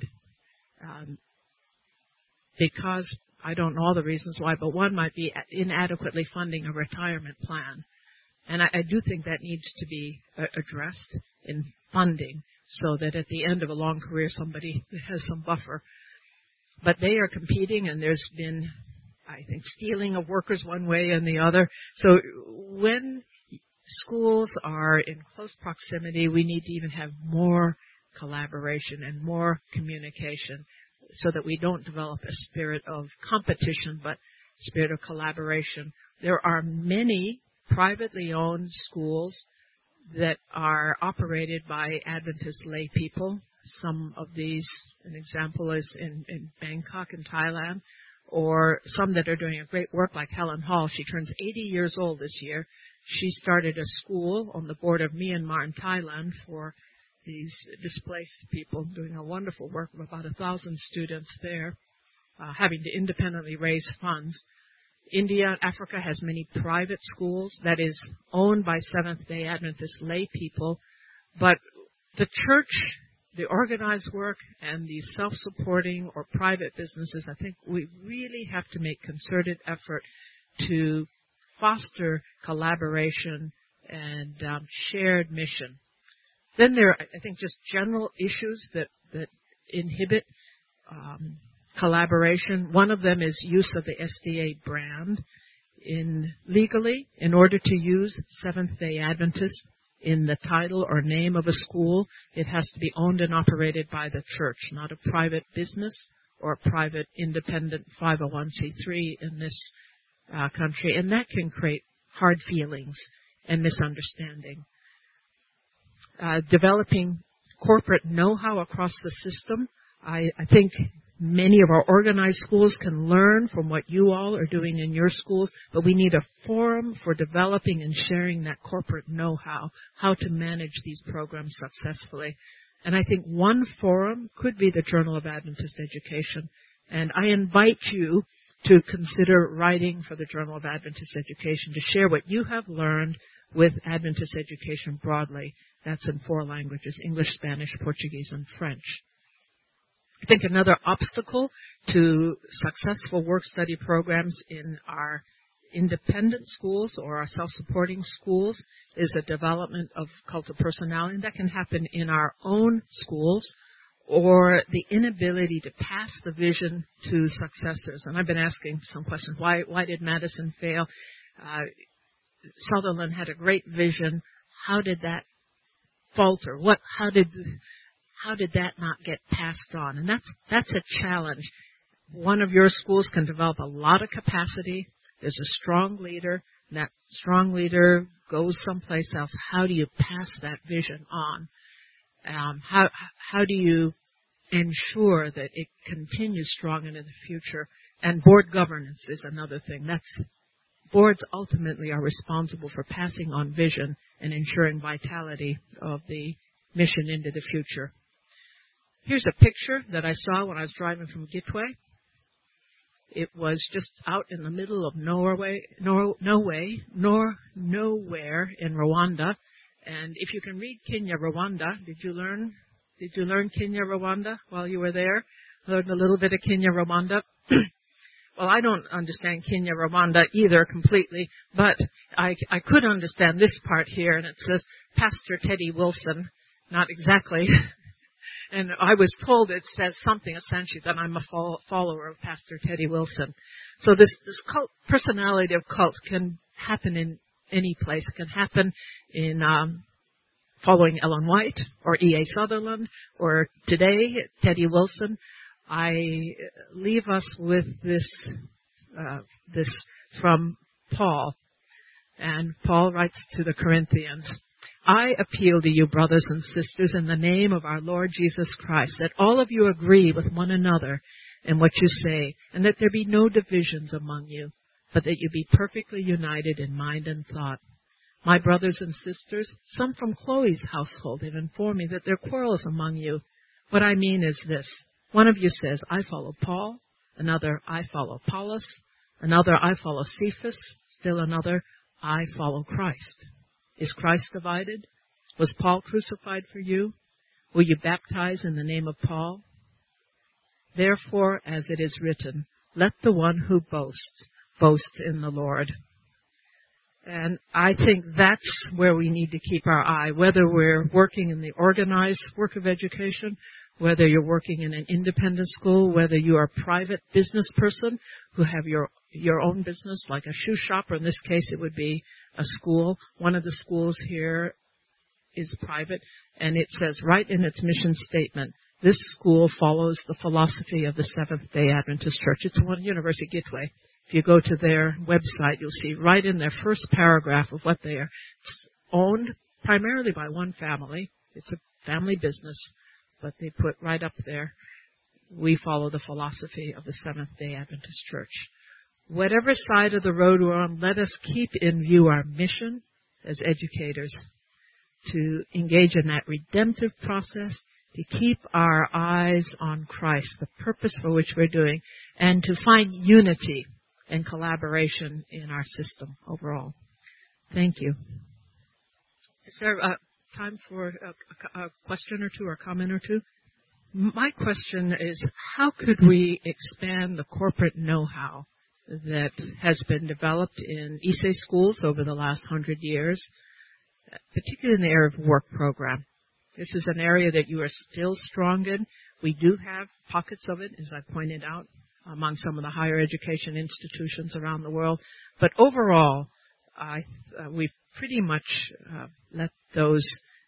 Because I don't know all the reasons why, but one might be inadequately funding a retirement plan. And I do think that needs to be addressed in funding so that at the end of a long career somebody has some buffer. But they are competing, and there's been, I think, stealing of workers one way and the other. So when schools are in close proximity, we need to even have more collaboration and more communication. so that we don't develop a spirit of competition, but spirit of collaboration. There are many privately owned schools that are operated by Adventist lay people. Some of these, an example is in Bangkok in Thailand, or some that are doing a great work like Helen Hall. She turns 80 years old this year. She started a school on the border of Myanmar and Thailand for these displaced people, doing a wonderful work of about 1,000 students there, having to independently raise funds. India, Africa has many private schools that is owned by Seventh-day Adventist lay people, but the church, the organized work, and these self-supporting or private businesses, I think we really have to make concerted effort to foster collaboration and shared mission. Then there are, I think, just general issues that inhibit collaboration. One of them is use of the SDA brand legally. In order to use Seventh-day Adventist in the title or name of a school, it has to be owned and operated by the church, not a private business or a private independent 501c3 in this country. And that can create hard feelings and misunderstanding. Developing corporate know-how across the system. I think many of our organized schools can learn from what you all are doing in your schools, but we need a forum for developing and sharing that corporate know-how, how to manage these programs successfully. And I think one forum could be the Journal of Adventist Education. And I invite you to consider writing for the Journal of Adventist Education to share what you have learned with Adventist education broadly. That's in 4 languages: English, Spanish, Portuguese, and French. I think another obstacle to successful work-study programs in our independent schools or our self-supporting schools is the development of cult of personality. And that can happen in our own schools, or the inability to pass the vision to successors. And I've been asking some questions. Why did Madison fail? Sutherland had a great vision. How did that falter? How did that not get passed on? And that's a challenge. One of your schools can develop a lot of capacity. There's a strong leader, and that strong leader goes someplace else. How do you pass that vision on? How do you ensure that it continues strong into the future? And board governance is another thing. Boards ultimately are responsible for passing on vision and ensuring vitality of the mission into the future. Here's a picture that I saw when I was driving from Gitwe. It was just out in the middle of nowhere in Rwanda. And if you can read Kinyarwanda, did you learn Kinyarwanda while you were there? Learned a little bit of Kinyarwanda. Well, I don't understand Kinyarwanda either completely, but I could understand this part here, and it says Pastor Teddy Wilson. Not exactly. And I was told it says something essentially that I'm a follower of Pastor Teddy Wilson. So this cult, personality of cult can happen in any place. It can happen in following Ellen White or E.A. Sutherland or today Teddy Wilson. I leave us with this from Paul. And Paul writes to the Corinthians, I appeal to you, brothers and sisters, in the name of our Lord Jesus Christ, that all of you agree with one another in what you say, and that there be no divisions among you, but that you be perfectly united in mind and thought. My brothers and sisters, some from Chloe's household have informed me that there are quarrels among you. What I mean is this. One of you says, I follow Paul. Another, I follow Apollos. Another, I follow Cephas. Still another, I follow Christ. Is Christ divided? Was Paul crucified for you? Will you baptize in the name of Paul? Therefore, as it is written, let the one who boasts, boast in the Lord. And I think that's where we need to keep our eye, whether we're working in the organized work of education, whether you're working in an independent school, whether you are a private business person who have your own business, like a shoe shop, or in this case it would be a school. One of the schools here is private, and it says right in its mission statement, This school follows the philosophy of the Seventh-day Adventist Church. It's one University Gateway. If you go to their website, you'll see right in their first paragraph of what they are. It's owned primarily by one family. It's a family business, but they put right up there, we follow the philosophy of the Seventh-day Adventist Church. Whatever side of the road we're on, let us keep in view our mission as educators to engage in that redemptive process, to keep our eyes on Christ, the purpose for which we're doing, and to find unity and collaboration in our system overall. Thank you. Is there time for a question or two or a comment or two? My question is, how could we expand the corporate know-how that has been developed in Issei schools over the last 100 years, particularly in the area of work program? This is an area that you are still strong in. We do have pockets of it, as I pointed out, among some of the higher education institutions around the world. But overall, we've pretty much let those,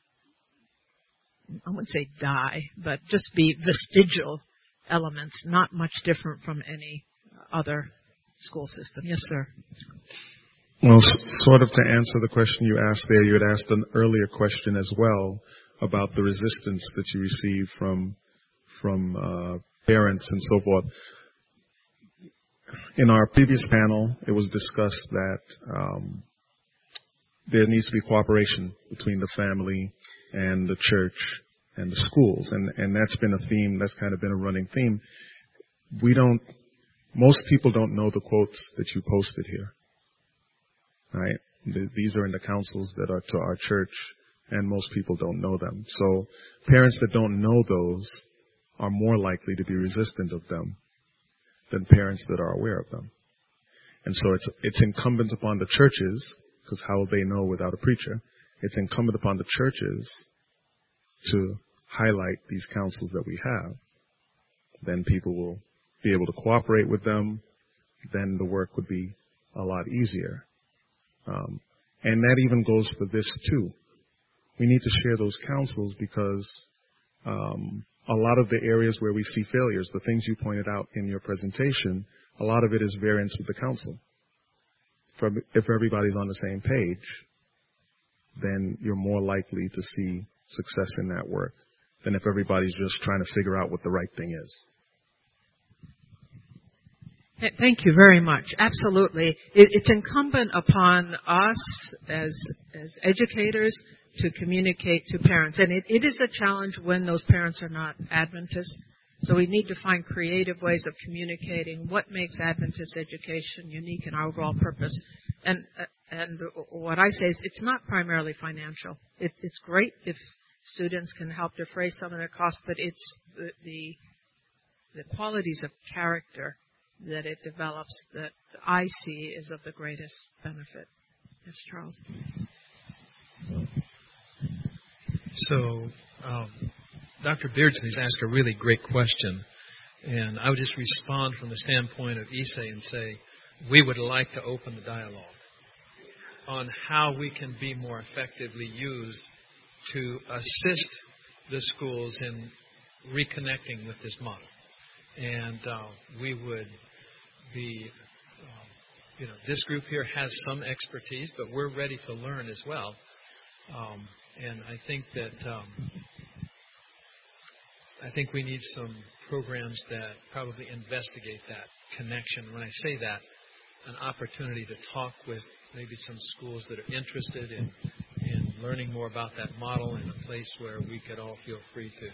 I wouldn't say die, but just be vestigial elements, not much different from any other school system. Yes, sir. Well, sort of to answer the question you asked there, you had asked an earlier question as well about the resistance that you receive from parents and so forth. In our previous panel, it was discussed that there needs to be cooperation between the family and the church and the schools, and that's been a theme, that's kind of been a running theme. Most people don't know the quotes that you posted here, right? These are in the councils that are to our church, and most people don't know them. So parents that don't know those are more likely to be resistant of them than parents that are aware of them. And so it's incumbent upon the churches, because how will they know without a preacher? It's incumbent upon the churches to highlight these councils that we have. Then people will be able to cooperate with them. Then the work would be a lot easier. And that even goes for this too. We need to share those councils because a lot of the areas where we see failures, the things you pointed out in your presentation, a lot of it is variance with the council. If everybody's on the same page, then you're more likely to see success in that work than if everybody's just trying to figure out what the right thing is. Thank you very much. Absolutely. It's incumbent upon us as educators to communicate to parents. And it is a challenge when those parents are not Adventists. So we need to find creative ways of communicating what makes Adventist education unique in our overall purpose. And what I say is it's not primarily financial. It's great if students can help defray some of their costs, but it's the qualities of character that it develops that I see is of the greatest benefit. Yes, Charles. So, Dr. Beardsley's asked a really great question, and I would just respond from the standpoint of Issei and say we would like to open the dialogue on how we can be more effectively used to assist the schools in reconnecting with this model. And we would be, this group here has some expertise, but we're ready to learn as well. And I think that we need some programs that probably investigate that connection. When I say that, an opportunity to talk with maybe some schools that are interested in learning more about that model in a place where we could all feel free to,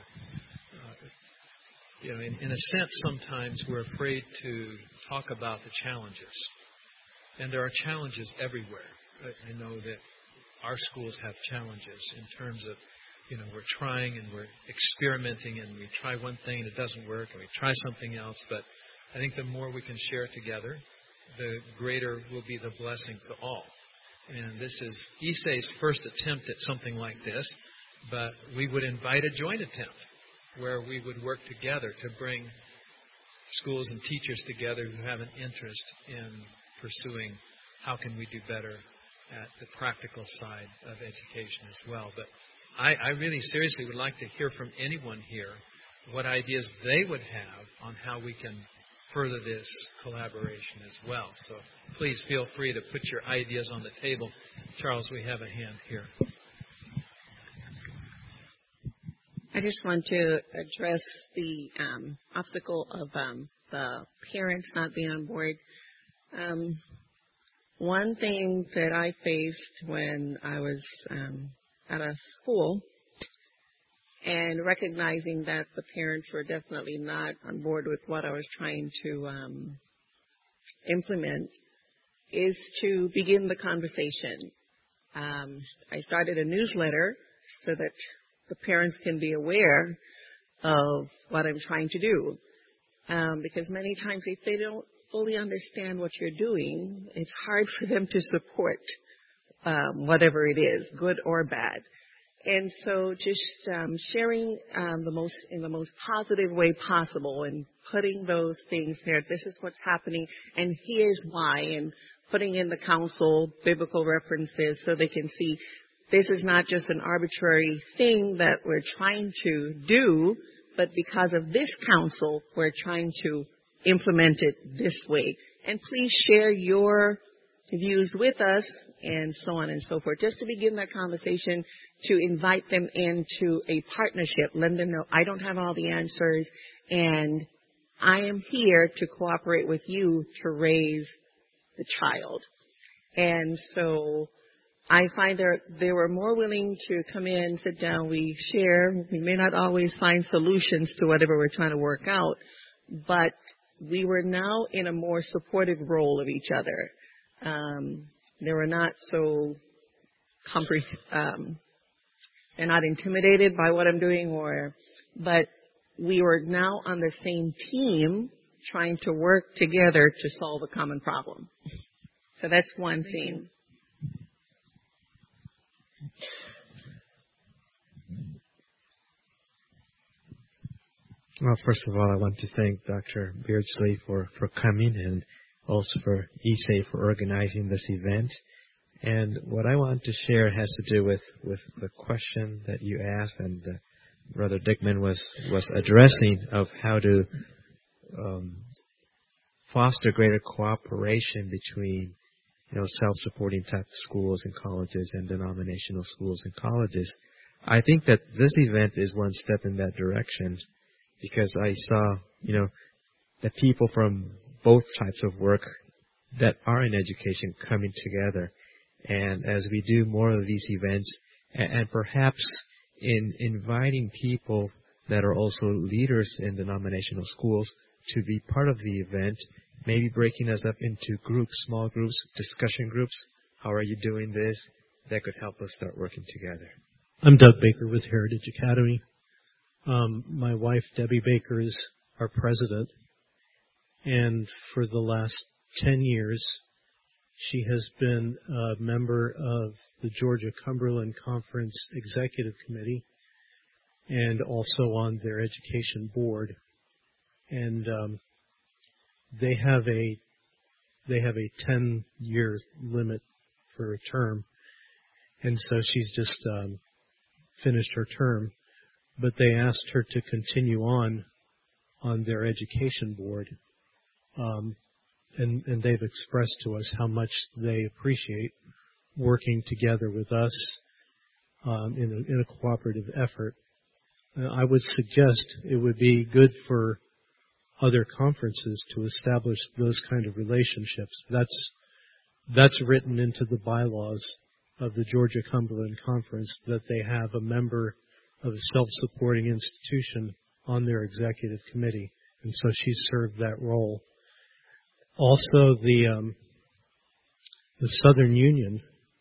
in a sense, sometimes we're afraid to talk about the challenges. And there are challenges everywhere. I know that our schools have challenges in terms of, we're trying and we're experimenting and we try one thing and it doesn't work and we try something else. But I think the more we can share together, the greater will be the blessing to all. And this is Issei's first attempt at something like this, but we would invite a joint attempt where we would work together to bring schools and teachers together who have an interest in pursuing how can we do better at the practical side of education as well. But I really seriously would like to hear from anyone here what ideas they would have on how we can further this collaboration as well. So please feel free to put your ideas on the table. Charles, we have a hand here. I just want to address the obstacle of the parents not being on board. One thing that I faced when I was at a school and recognizing that the parents were definitely not on board with what I was trying to implement is to begin the conversation. I started a newsletter so that the parents can be aware of what I'm trying to do. Because many times if they don't fully understand what you're doing, it's hard for them to support whatever it is, good or bad. And so just sharing in the most positive way possible and putting those things there, this is what's happening and here's why, and putting in the council biblical references so they can see this is not just an arbitrary thing that we're trying to do, but because of this council, we're trying to implement it this way. And please share your views with us and so on and so forth. Just to begin that conversation, to invite them into a partnership, let them know I don't have all the answers and I am here to cooperate with you to raise the child. And so I find they were more willing to come in, sit down, we share. We may not always find solutions to whatever we're trying to work out, but we were now in a more supportive role of each other. They were not so they're not intimidated by what I'm doing, but we were now on the same team trying to work together to solve a common problem. So that's one thing. Well, first of all, I want to thank Dr. Beardsley for coming and also for ISE for organizing this event. And what I want to share has to do with the question that you asked and Brother Dickman was addressing of how to foster greater cooperation between self-supporting type schools and colleges and denominational schools and colleges. I think that this event is one step in that direction because I saw, that people from both types of work that are in education coming together. And as we do more of these events, and perhaps in inviting people that are also leaders in denominational schools to be part of the event, maybe breaking us up into groups, small groups, discussion groups. How are you doing this? That could help us start working together. I'm Doug Baker with Heritage Academy. My wife, Debbie Baker, is our president. And for the last 10 years, she has been a member of the Georgia-Cumberland Conference Executive Committee and also on their education board. And they have a 10-year limit for a term, and so she's just finished her term. But they asked her to continue on their education board, and they've expressed to us how much they appreciate working together with us in a cooperative effort. I would suggest it would be good for other conferences to establish those kind of relationships. That's written into the bylaws of the Georgia-Cumberland Conference, that they have a member of a self-supporting institution on their executive committee, and so she's served that role. Also, the Southern Union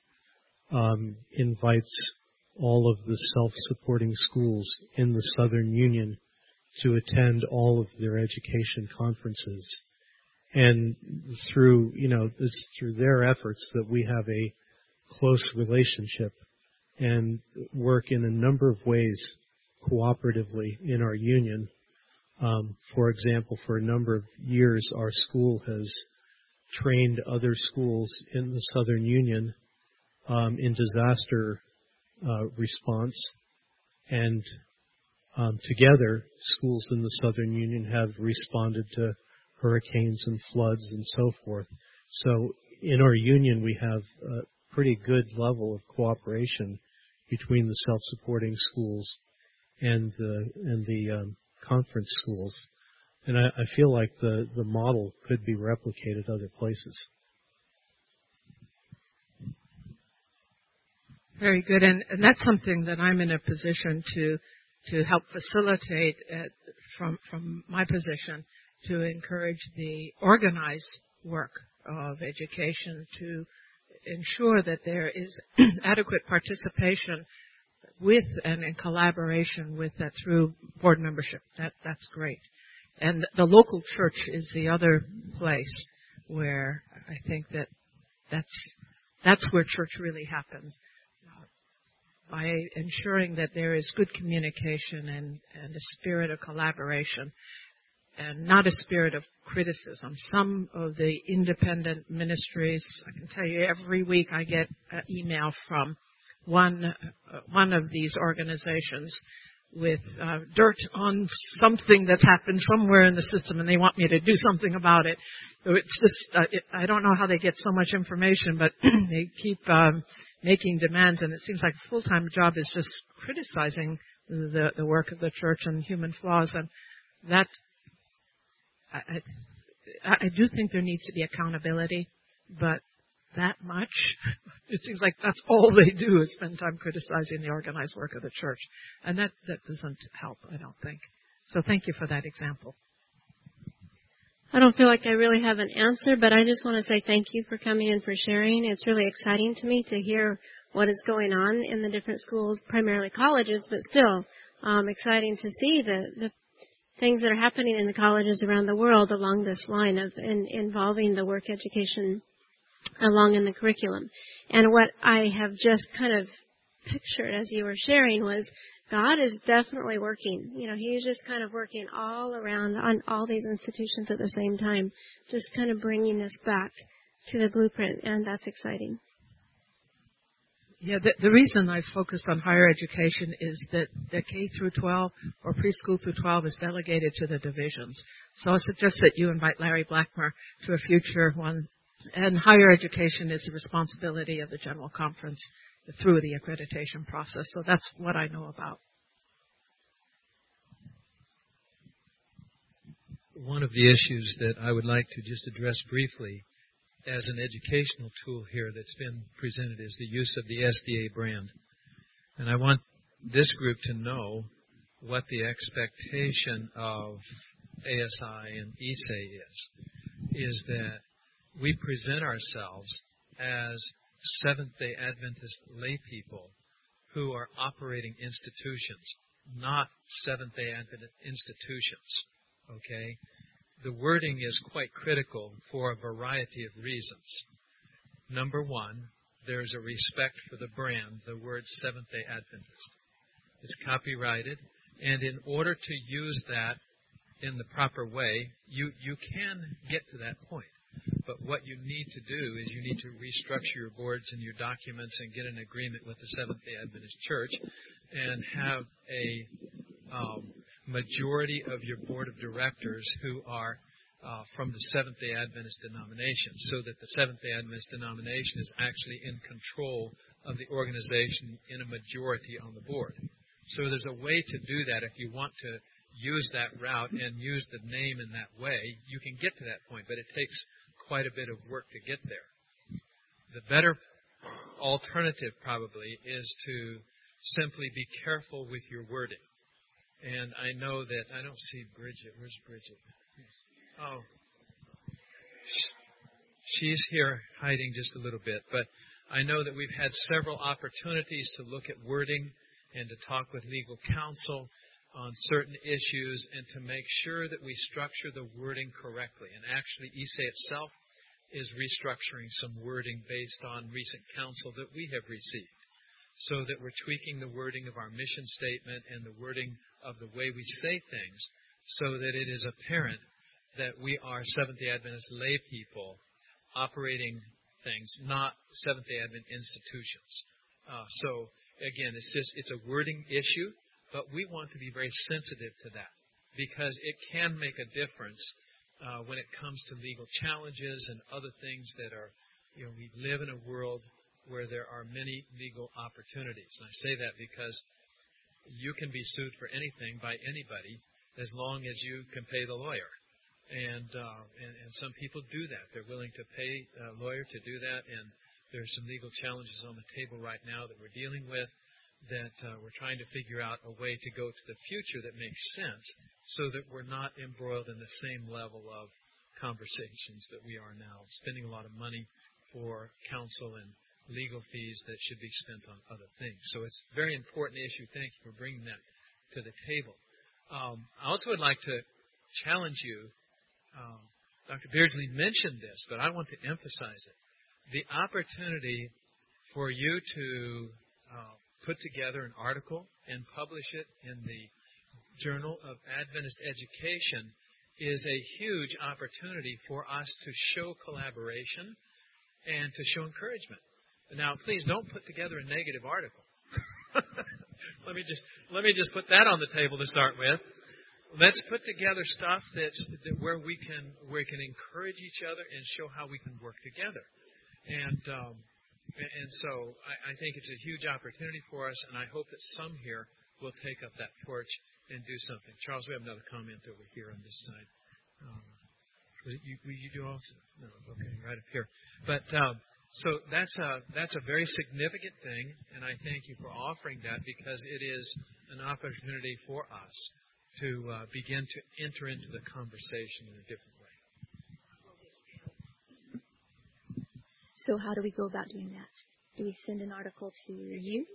invites all of the self-supporting schools in the Southern Union to attend all of their education conferences. And through their efforts that we have a close relationship and work in a number of ways cooperatively in our union. For example, for a number of years, our school has trained other schools in the Southern Union in disaster response, and Together, schools in the Southern Union have responded to hurricanes and floods and so forth. So in our union, we have a pretty good level of cooperation between the self-supporting schools and the conference schools. And I feel like the model could be replicated other places. Very good. And that's something that I'm in a position to help facilitate from my position, to encourage the organized work of education, to ensure that there is adequate participation with and in collaboration with that through board membership. That's great. And the local church is the other place where I think that's where church really happens. By ensuring that there is good communication and a spirit of collaboration and not a spirit of criticism. Some of the independent ministries, I can tell you every week I get an email from one of these organizations with dirt on something that's happened somewhere in the system, and they want me to do something about it. So it's just, I don't know how they get so much information, but they keep making demands, and it seems like a full-time job is just criticizing the work of the church and human flaws. And that, I do think there needs to be accountability, but that much, it seems like that's all they do is spend time criticizing the organized work of the church. And that doesn't help, I don't think. So thank you for that example. I don't feel like I really have an answer, but I just want to say thank you for coming in for sharing. It's really exciting to me to hear what is going on in the different schools, primarily colleges, but still exciting to see the things that are happening in the colleges around the world along this line of involving the work education along in the curriculum. And what I have just kind of pictured as you were sharing was God is definitely working. You know, He's just kind of working all around on all these institutions at the same time, just kind of bringing us back to the blueprint, and that's exciting. Yeah, the reason I focused on higher education is that the K through 12 or preschool through 12 is delegated to the divisions. So I suggest that you invite Larry Blackmer to a future one. And higher education is the responsibility of the General Conference through the accreditation process. So that's what I know about. One of the issues that I would like to just address briefly as an educational tool here that's been presented is the use of the SDA brand. And I want this group to know what the expectation of ASI and ISE is that we present ourselves as Seventh-day Adventist lay people who are operating institutions, not Seventh-day Adventist institutions. Okay? The wording is quite critical for a variety of reasons. Number one, there's a respect for the brand, the word Seventh-day Adventist. It's copyrighted, and in order to use that in the proper way, you can get to that point. But what you need to do is you need to restructure your boards and your documents and get an agreement with the Seventh-day Adventist Church and have a majority of your board of directors who are from the Seventh-day Adventist denomination, so that the Seventh-day Adventist denomination is actually in control of the organization in a majority on the board. So there's a way to do that. If you want to use that route and use the name in that way, you can get to that point, but it takes quite a bit of work to get there. The better alternative probably is to simply be careful with your wording. And I know that I don't see Bridget. Where's Bridget? Oh, she's here hiding just a little bit. But I know that we've had several opportunities to look at wording and to talk with legal counsel on certain issues and to make sure that we structure the wording correctly. And actually, ISE itself is restructuring some wording based on recent counsel that we have received, so that we're tweaking the wording of our mission statement and the wording of the way we say things so that it is apparent that we are Seventh-day Adventist lay people operating things, not Seventh-day Adventist institutions. So, again, it's a wording issue. But we want to be very sensitive to that because it can make a difference when it comes to legal challenges and other things that are, we live in a world where there are many legal opportunities. And I say that because you can be sued for anything by anybody as long as you can pay the lawyer. And some people do that. They're willing to pay a lawyer to do that. And there's some legal challenges on the table right now that we're dealing with that we're trying to figure out a way to go to the future that makes sense so that we're not embroiled in the same level of conversations that we are now, spending a lot of money for counsel and legal fees that should be spent on other things. So it's a very important issue. Thank you for bringing that to the table. I also would like to challenge you. Dr. Beardsley mentioned this, but I want to emphasize it. The opportunity for you to put together an article and publish it in the Journal of Adventist Education is a huge opportunity for us to show collaboration and to show encouragement. Now, please don't put together a negative article. Let me just put that on the table to start with. Let's put together stuff where we can encourage each other and show how we can work together. And so I think it's a huge opportunity for us, and I hope that some here will take up that torch and do something. Charles, we have another comment over here on this side. Will you do also? No, okay, right up here. But so that's a very significant thing, and I thank you for offering that because it is an opportunity for us to begin to enter into the conversation in a different way. So how do we go about doing that? Do we send an article to you?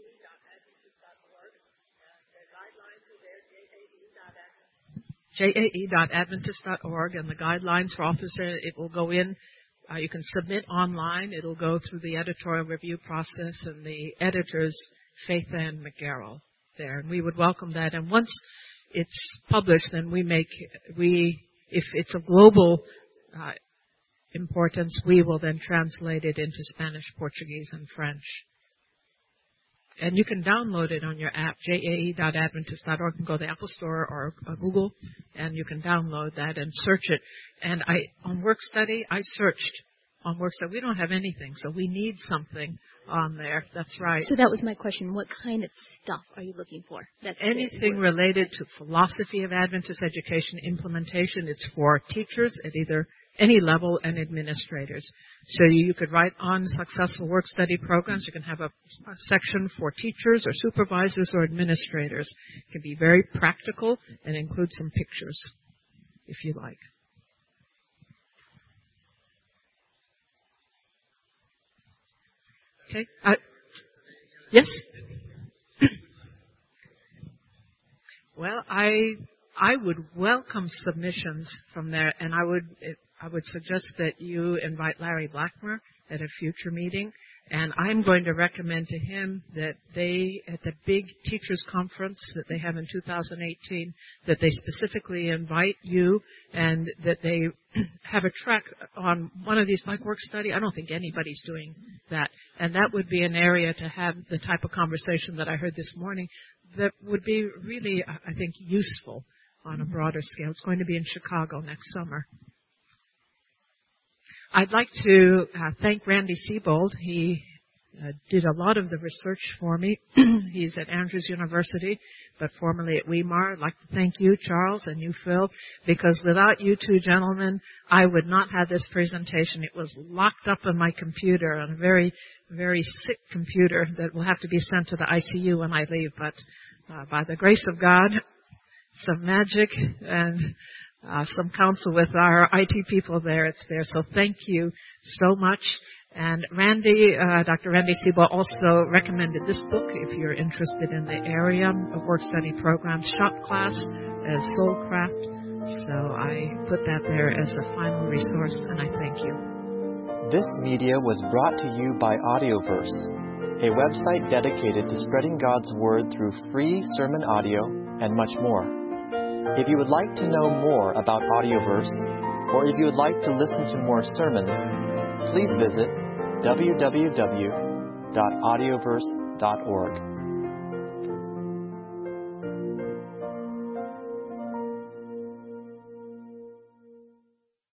JAE.adventist.org, and the guidelines for authors, it will go in. You can submit online. It'll go through the editorial review process and the editors, Faith Ann McGarrell, there. And we would welcome that. And once it's published, then if it's a global importance, we will then translate it into Spanish, Portuguese, and French. And you can download it on your app, JAE.adventist.org. You can go to the Apple Store or Google, and you can download that and search it. And on Work Study, I searched on Work Study. We don't have anything, so we need something on there. That's right. So that was my question. What kind of stuff are you looking for? Anything related to philosophy of Adventist education implementation. It's for teachers at either any level and administrators. So you could write on successful work study programs. You can have a section for teachers or supervisors or administrators. It can be very practical and include some pictures, if you like. Okay. Yes? Well, I would welcome submissions from there, and I would suggest that you invite Larry Blackmer at a future meeting, and I'm going to recommend to him that they, at the big teachers conference that they have in 2018, that they specifically invite you and that they have a track on one of these, like Work Study. I don't think anybody's doing that, and that would be an area to have the type of conversation that I heard this morning that would be really, I think, useful on a broader scale. It's going to be in Chicago next summer. I'd like to thank Randy Siebold. He did a lot of the research for me. He's at Andrews University, but formerly at Weimar. I'd like to thank you, Charles, and you, Phil, because without you two gentlemen, I would not have this presentation. It was locked up in my computer, on a very, very sick computer that will have to be sent to the ICU when I leave. But by the grace of God, some magic and some counsel with our IT people there. It's there. So thank you so much. And Randy, Dr. Randy Siebold also recommended this book if you're interested in the area of work study programs, Shop Class as Soulcraft. So I put that there as a final resource, and I thank you. This media was brought to you by Audioverse, a website dedicated to spreading God's Word through free sermon audio and much more. If you would like to know more about Audioverse, or if you would like to listen to more sermons, please visit www.audioverse.org.